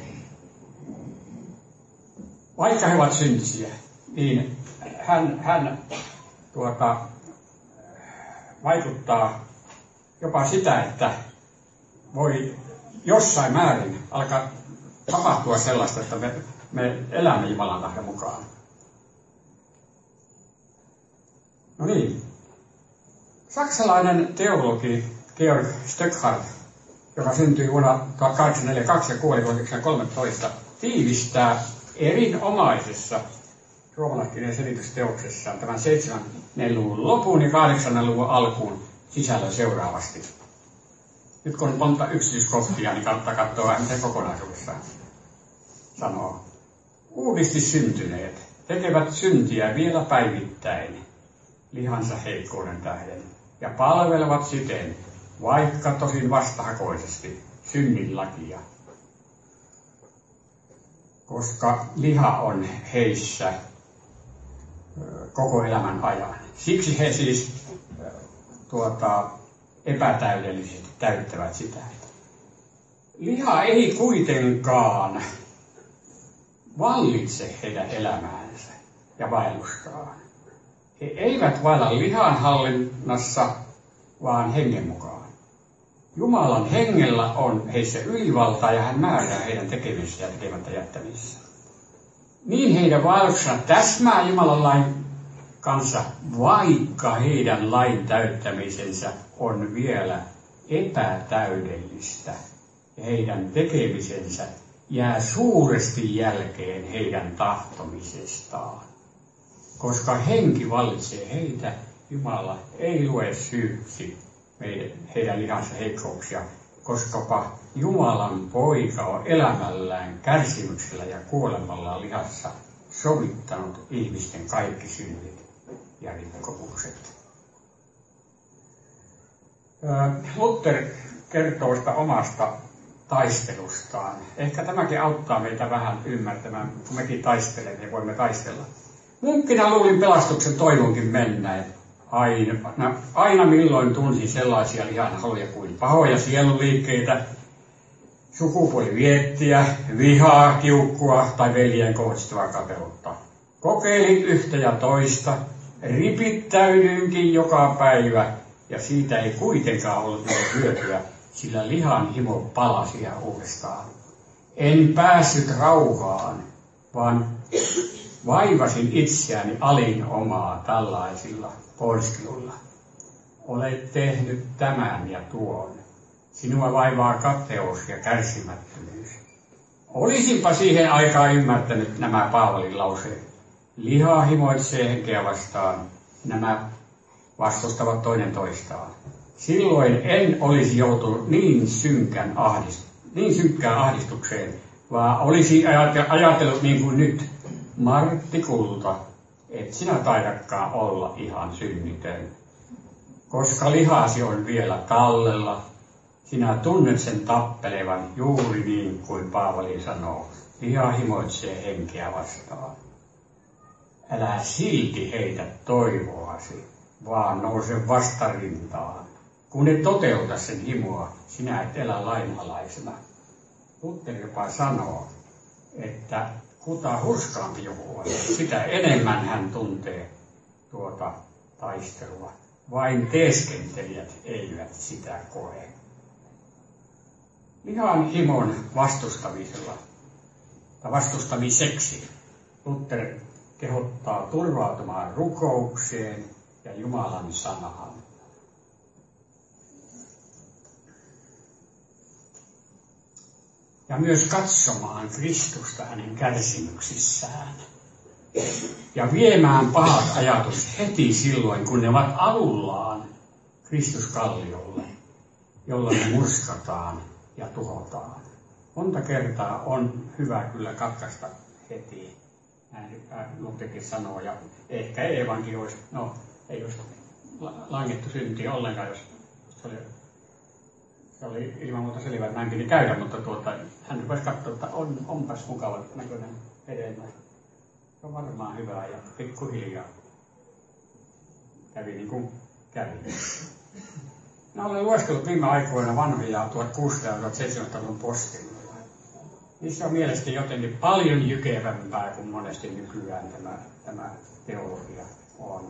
Vaikka he ovat syntisiä, niin hän, hän tuota, vaikuttaa jopa sitä, että voi jossain määrin alkaa tapahtua sellaista, että me, me elämme Jumalan tahdon mukaan. No niin. Saksalainen teologi Georg Stöckhardt, joka syntyi vuonna tuhatkahdeksansataaneljäkymmentäkaksi ja kuoli tuhatyhdeksänsataakolmetoista, tiivistää erinomaisessa roomalaiskirjan selitysteoksessaan tämän seitsemännen luvun lopun ja kahdeksannen luvun alkuun sisällön seuraavasti. Nyt kun on monta yksityiskohtia, niin kannattaa katsoa vähän miten kokonaisuudessaan sanoo. Uudesti syntyneet tekevät syntiä vielä päivittäin lihansa heikkouden tähden ja palvelevat siten, vaikka tosin vastahakoisesti, synnin lakia. Koska liha on heissä koko elämän ajan. Siksi he siis tuota, epätäydellisesti täyttävät sitä. Liha ei kuitenkaan vallitse heidän elämäänsä ja vaellustaan. He eivät vailla lihan hallinnassa, vaan hengen mukaan. Jumalan hengellä on heissä ylivaltaa ja hän määrää heidän tekemisiä ja tekemättä jättämisiä. Niin heidän vaelluksessaan täsmää Jumalan lain kanssa, vaikka heidän lain täyttämisensä on vielä epätäydellistä. Ja heidän tekemisensä jää suuresti jälkeen heidän tahtomisestaan. Koska henki vallitsee heitä, Jumala ei lue syyksi meidän, heidän lihansa heikkouksia, koskapa Jumalan poika on elämällään, kärsimyksellä ja kuolemalla lihassa sovittanut ihmisten kaikki synnit ja rikkomukset. Luther kertoo sitä omasta taistelustaan. Ehkä tämäkin auttaa meitä vähän ymmärtämään, kun mekin taistelemme ja voimme taistella. Munkkina luulin pelastuksen toivonkin mennään. Aina, aina milloin tunsin sellaisia lihanhaluja kuin pahoja sielunliikkeitä, sukupuoliviettiä, vihaa, kiukkua tai veljeen kohdistuvaa kateutta. Kokeilin yhtä ja toista, ripittäydyinkin joka päivä ja siitä ei kuitenkaan ollut mitään hyötyä, sillä lihan himo palasi ihan uudestaan. En päässyt rauhaan, vaan vaivasin itseäni alin omaa tällaisilla porskeluilla. Olet tehnyt tämän ja tuon. Sinua vaivaa kateus ja kärsimättömyys. Olisinpa siihen aikaan ymmärtänyt nämä Paavalin lauseet. Liha himoitsee henkeä vastaan. Nämä vastustavat toinen toistaan. Silloin en olisi joutunut niin, synkän ahdist- niin synkkään ahdistukseen, vaan olisi ajatellut niin kuin nyt. Martti Kulta, et sinä taidakaan olla ihan synnitön. Koska lihasi on vielä tallella, sinä tunnet sen tappelevan juuri niin kuin Paavali sanoo. Liha himoitsee henkeä vastaan. Älä silti heitä toivoasi, vaan nouse vastarintaan. Kun et toteuta sen himoa, sinä et elä lainalaisena. Luther jopa sanoo, että kuta hurskaampi joku on, sitä enemmän hän tuntee tuota taistelua. Vain teeskentelijät eivät sitä koe. Lihan himon vastustamisella tai vastustamiseksi Luther kehottaa turvautumaan rukoukseen ja Jumalan sanaan. Ja myös katsomaan Kristusta hänen kärsimyksissään. Ja viemään pahat ajatus heti silloin, kun ne ovat alullaan Kristuskalliolle, jolloin ne murskataan ja tuhotaan. Monta kertaa on hyvä kyllä katkaista heti, näin Lutherkin sanoo, ja ehkä Eevankin olisi, no ei olisi langettu syntiä ollenkaan, jos se oli, se oli ilman muuta selvä, että näin piti käydä, mutta tuota, hän rupesi katsoa, että on, onpas mukava näköinen hedelmä. Se on varmaan hyvää ja pikkuhiljaa kävi niin kuin kävi. Mä olen lueskellut viime aikoina vanhoja tuhatkuusisataa-seitsemänsataa-luvun postilla. Niissä on mielestäni jotenkin paljon jykevämpää kuin monesti nykyään tämä, tämä teologia on.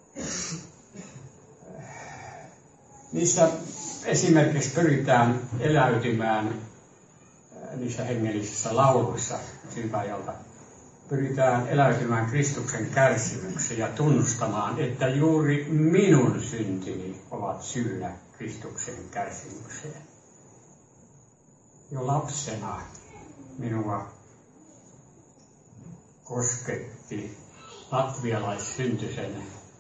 Niissä esimerkiksi pyritään eläytymään niissä hengellisissä lauluissa sympajalta. Pyritään eläytymään Kristuksen kärsimyksiin ja tunnustamaan, että juuri minun syntini ovat syynä Kristuksen kärsimykseen. Jo lapsena minua kosketti latvialaissyntyisen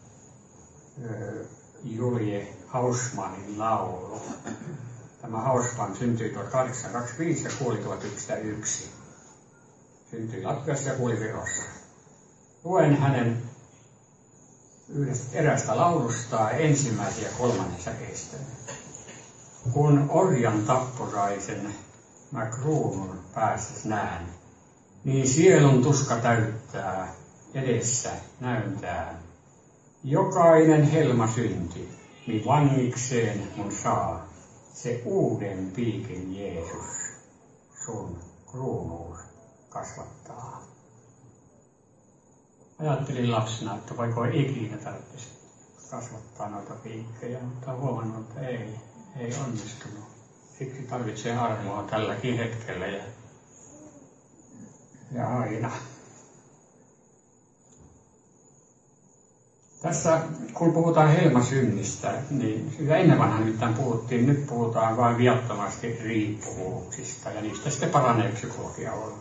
Julie Hausmannin laulu. Tämä Hausmann syntyi tuhatkahdeksansataakaksikymmentäviisi ja kuoli tuhatyhdeksänsataayksi. Syntyi Latviassa ja kuoli Virossa. Luen hänen yhdestä erästä laulustaan ensimmäisen ja kolmannen säkeistön. Kun orjan tapporaisen mä kruunun päässäs näen, niin sielun tuska täyttää edessä näyntään. Jokainen helma synti, niin vangikseen mun saa se uuden piikin Jeesus sun kruunuus kasvattaa. Ajattelin lapsena, että voiko ikinä tarvitsisi kasvattaa noita piikkejä, mutta olen huomannut, että ei, ei onnistunut. Siksi tarvitsee armoa tälläkin hetkellä ja, ja aina. Tässä kun puhutaan helmasynnistä, niin sitä ennen vanhaan nimittäin puhuttiin, nyt puhutaan vain viattomasti riippuvuuksista ja niistä sitten paranee psykologia olla.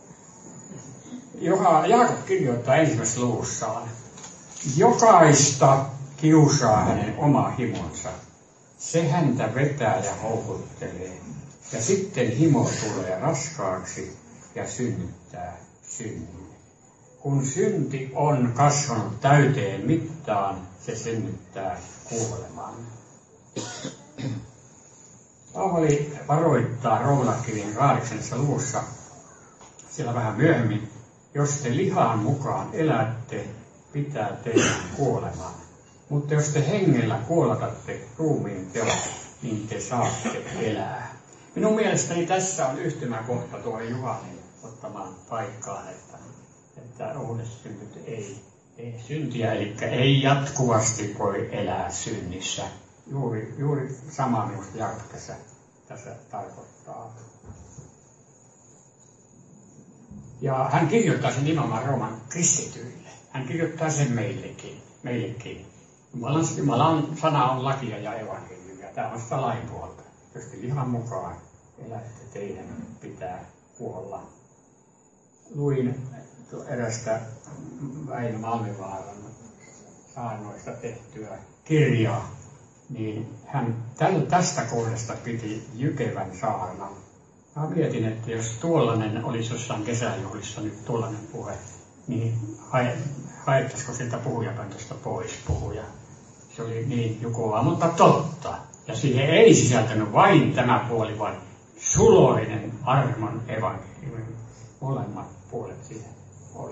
Joka, Jaakob kirjoittaa ensimmäisessä luvussaan, jokaista kiusaa hänen oma himonsa, se häntä vetää ja houkuttelee, ja sitten himo tulee raskaaksi ja synnyttää synnin. Kun synti on kasvanut täyteen mittaan, se synnyttää kuoleman. Paavali varoittaa Roomalaiskirjeen kahdeksannessa luvussa, siellä vähän myöhemmin, jos te lihan mukaan elätte, pitää tehdä kuoleman. Mutta jos te hengellä kuolatatte ruumiin teot, niin te saatte elää. Minun mielestäni tässä on yhtymäkohta tuohon Juhanin ottamaan paikkaan, että, että uudessynnyt ei tee syntiä, eli ei jatkuvasti voi elää synnissä. Juuri, juuri sama minusta Jaakko tässä, tässä tarkoittaa. Ja hän kirjoittaa sen nimenomaan Rooman kristityille. Hän kirjoittaa sen meillekin. meillekin. Jumalan, Jumalan sana on lakia ja evankeliumia. Tämä on sitä lain puolta. Jos te lihan mukaan elätte, teidän pitää kuolla. Luin erästä Väinö Malmivaaran saarnoista tehtyä kirjaa, niin hän tästä kohdasta piti jykevän saarnan. Mä mietin, että jos tuollainen olisi jossain kesäjuhlissa nyt tuollainen puhe, niin haettaisiko siltä puhujapöntöstä pois puhuja. Se oli niin jukovaa, mutta totta. Ja siihen ei sisältänyt vain tämä puoli, vaan suloinen armon evankeliumi. molemmat puolet siihen oli.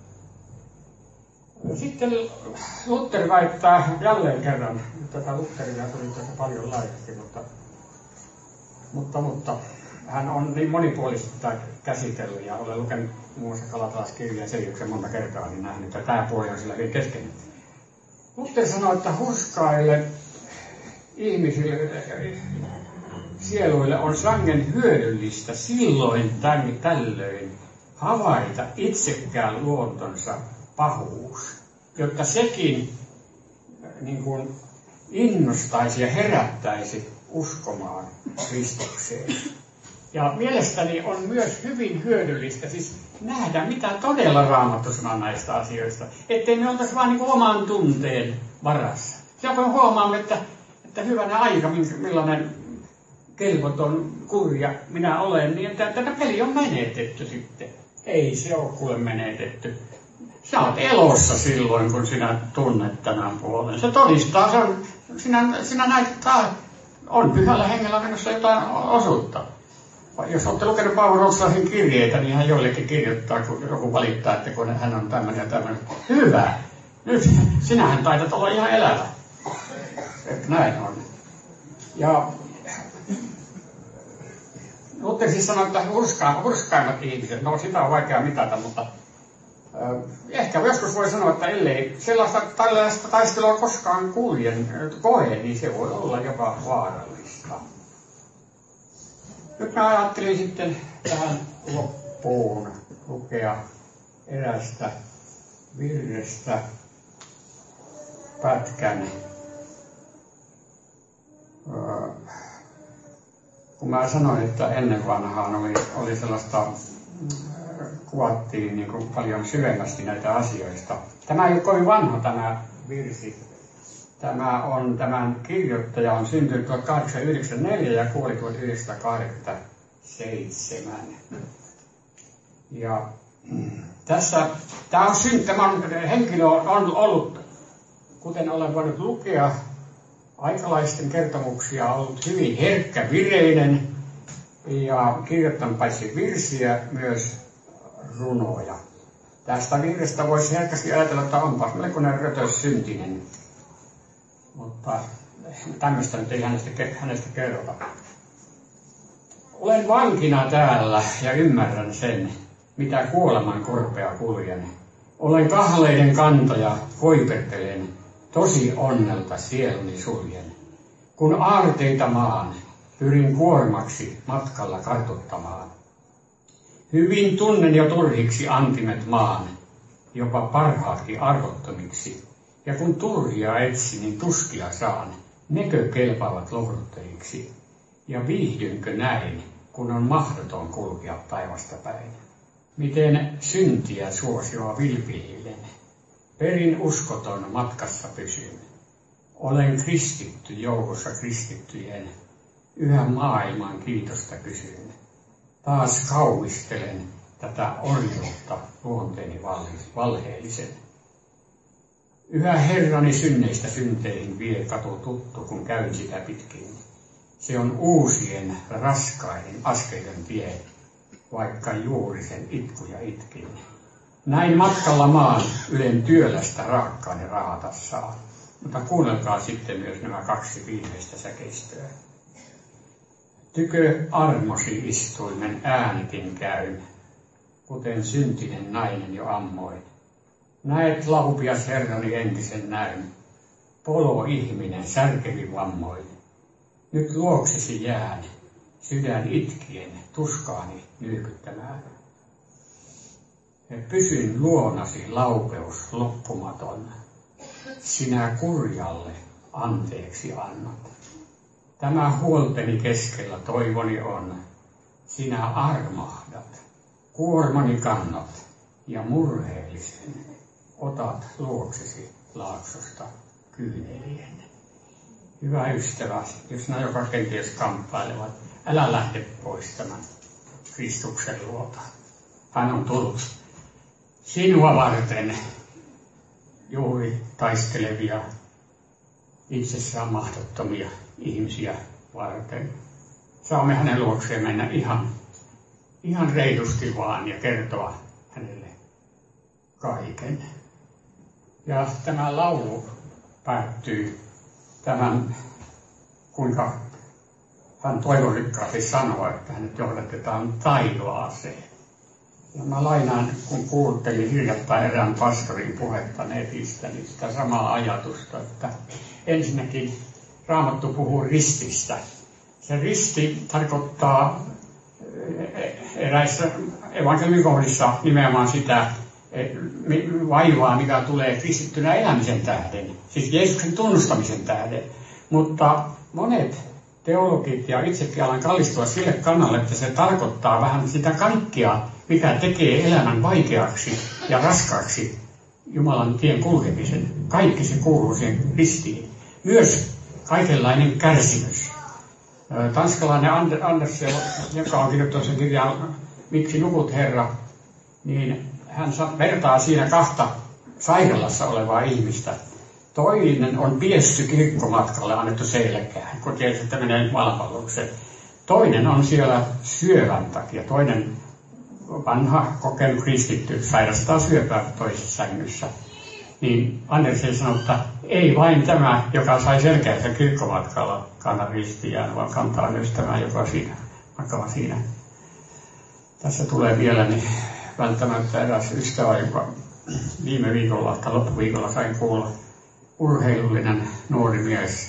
Sitten Luther väittää jälleen kerran, tätä Lutheria tuli tässä paljon laajasti, mutta, mutta, mutta hän on niin monipuolisesti tätä käsitellyt ja olen lukenut muun muassa Galatalaiskirjan selityksen monta kertaa, niin nähnyt, että tämä puoli on sillä hyvin keskeinen. Luther sanoi, että hurskaille ihmisille, sieluille on sangen hyödyllistä silloin tämän, tällöin havaita itsekään luontonsa pahuus, jotta sekin niin kuin innostaisi ja herättäisi uskomaan Kristukseen. Ja mielestäni on myös hyvin hyödyllistä siis nähdä, mitä todella Raamattu sanoo näistä asioista, ettei me oltaisi vain niin kuin oman tunteen varassa. Ja kun huomaamme, että, että hyvänä aika, millainen kelvoton kurja minä olen, niin että tätä peli on menetetty sitten. Ei se ole kuule menetetty. Sä oot elossa silloin, kun sinä tunnet tämän puolen. Se todistaa, se on, sinä, sinä näet, että on pyhällä hengellä menossa jotain osuutta. Jos olette lukenut Paavo Roksalaisen kirjeitä, niin hän joillekin kirjoittaa, kun joku valittaa, että kun hän on tämmöinen ja tämmöinen. Hyvä! Nyt sinähän taitat olla ihan elävä. Että näin on. Ja Luther siis sanoi, että hurskaimmat, hurskaimmat ihmiset, no sitä on vaikea mitata, mutta äh, ehkä joskus voi sanoa, että ellei sellaista tällaista taistelua koskaan kuljen, koe, niin se voi olla jopa vaarallista. Nyt mä ajattelin sitten tähän loppuun lukea erästä virrestä pätkän. Äh, Kun mä sanoin, että ennen vanhaan oli, oli sellaista, kuvattiin niin kuin paljon syvemmästi näitä asioista. Tämä ei ole kovin vanha tämä virsi. Tämä on, tämän kirjoittaja on syntynyt tuhatkahdeksansataayhdeksänkymmentäneljä ja kuoli tuhatyhdeksänsataakahdeksankymmentäseitsemän. Ja tässä, tämä on syntynyt, tämä on, henkilö on ollut, kuten olen voinut lukea, aikalaisten kertomuksia on ollut hyvin herkkävireinen ja kirjoittanut paitsi virsiä myös runoja. Tästä virrestä voisi herkästi ajatella, että onpas melkoinen rötössyntinen, mutta tämmöistä nyt ei hänestä, hänestä kerrota. Olen vankina täällä ja ymmärrän sen, mitä kuoleman korpea kuljen. Olen kahleiden kantoja, koipertelen. Tosi onnelta sieluni suljen. Kun aarteita maan, pyrin kuormaksi matkalla kartuttamaan. Hyvin tunnen jo turhiksi antimet maan, jopa parhaatkin arvottomiksi. Ja kun turhia etsin, niin tuskia saan, nekö kelpaavat lohduttajiksi. Ja viihdynkö näin, kun on mahdoton kulkea taivasta päin. Miten syntiä suosioa vilpillen. Perin uskoton matkassa pysyn. Olen kristitty joukossa kristittyjen. Yhä maailman kiitosta kysyn. Taas kauhistelen tätä orjuutta luonteeni valheellisen. Yhä Herrani synneistä synteihin vie katu tuttu, kun käyn sitä pitkin. Se on uusien raskaiden askeiden tie, vaikka juuri sen itkuja itkin. Näin matkalla maan ylen työlästä raakkaani rahata saa. Mutta kuunnelkaa sitten myös nämä kaksi viimeistä säkeistöä. Tykö armosi istuimen äänikin käyn, kuten syntinen nainen jo ammoin. Näet laupias Herrani entisen näyn, polo ihminen särkevin vammoin. Nyt luoksesi jään, sydän itkien tuskaani nyykyttämään. Pysyn luonasi laupeus loppumaton, sinä kurjalle anteeksi annat. Tämä huolteni keskellä toivoni on, sinä armahdat, kuormani kannat ja murheellisen otat luoksesi laaksosta kyynelien. Hyvä ystävä, jos nämä joka kenties kamppailevat, älä lähde pois tämän Kristuksen luota. Hän on tullut sinua varten juuri taistelevia, itsessään mahdottomia ihmisiä varten. Saamme hänen luokseen mennä ihan ihan reilusti vaan ja kertoa hänelle kaiken. Ja tämä laulu päättyy tämän, kuinka hän toivonrikkaasti sanoo, että hänet johdatetaan taivaaseen. Ja mä lainaan, kun kuuntelin hiljattain erään pastorin puhetta netistä, niin sitä samaa ajatusta, että ensinnäkin Raamattu puhuu rististä. Se risti tarkoittaa eräissä evankeliumikohdissa nimenomaan sitä vaivaa, mikä tulee kristittynä elämisen tähden, siis Jeesuksen tunnustamisen tähden. Mutta monet teologit ja itsekin alan kallistua sille kannalle, että se tarkoittaa vähän sitä kaikkea, mikä tekee elämän vaikeaksi ja raskaaksi Jumalan tien kulkemisen. Kaikki se kuuluu siihen ristiin. Myös kaikenlainen kärsimys. Tanskalainen Andersen, joka on kirjoittanut sen kirjan Miksi nukut, Herra, niin hän vertaa siinä kahta sairaalassa olevaa ihmistä. Toinen on piesty kirkkomatkalle annettu selkään, kun tietysti että menee valpallukseen. Toinen on siellä syövän takia. Toinen vanha kokenut kristitty sairastaa syöpää toisessa sängyssä. Niin Andersen sanoi, että ei vain tämä, joka sai selkeänsä kirkkomatkalla kanna ristiään, vaan kantaa myös tämä, joka siinä, makaa siinä. Tässä tulee vielä niin välttämättä eräs ystävä, joka viime viikolla tai loppuviikolla sain kuulla. Urheilullinen nuori mies,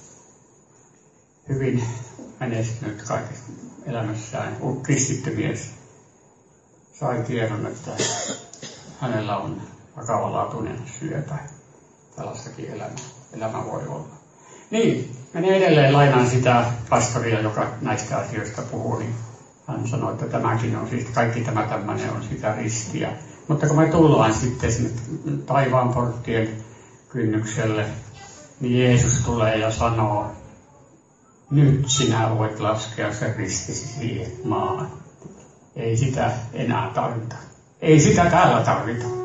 hyvin menestynyt kaikessa elämässään, kristitty mies, sai tiedon, että hänellä on vakavalaatuinen syöpä. Tällaistakin elämä, elämä voi olla. Niin, menee edelleen lainaan sitä pastoria, joka näistä asioista puhuu, niin hän sanoi, että tämäkin on siis, kaikki tämä tämmöinen on sitä ristiä. Mutta kun me tullaan sitten sinne taivaan porttien kynnykselle, niin Jeesus tulee ja sanoo, nyt sinä voit laskea sen ristisi siihen maahan. Ei sitä enää tarvita. Ei sitä täällä tarvita.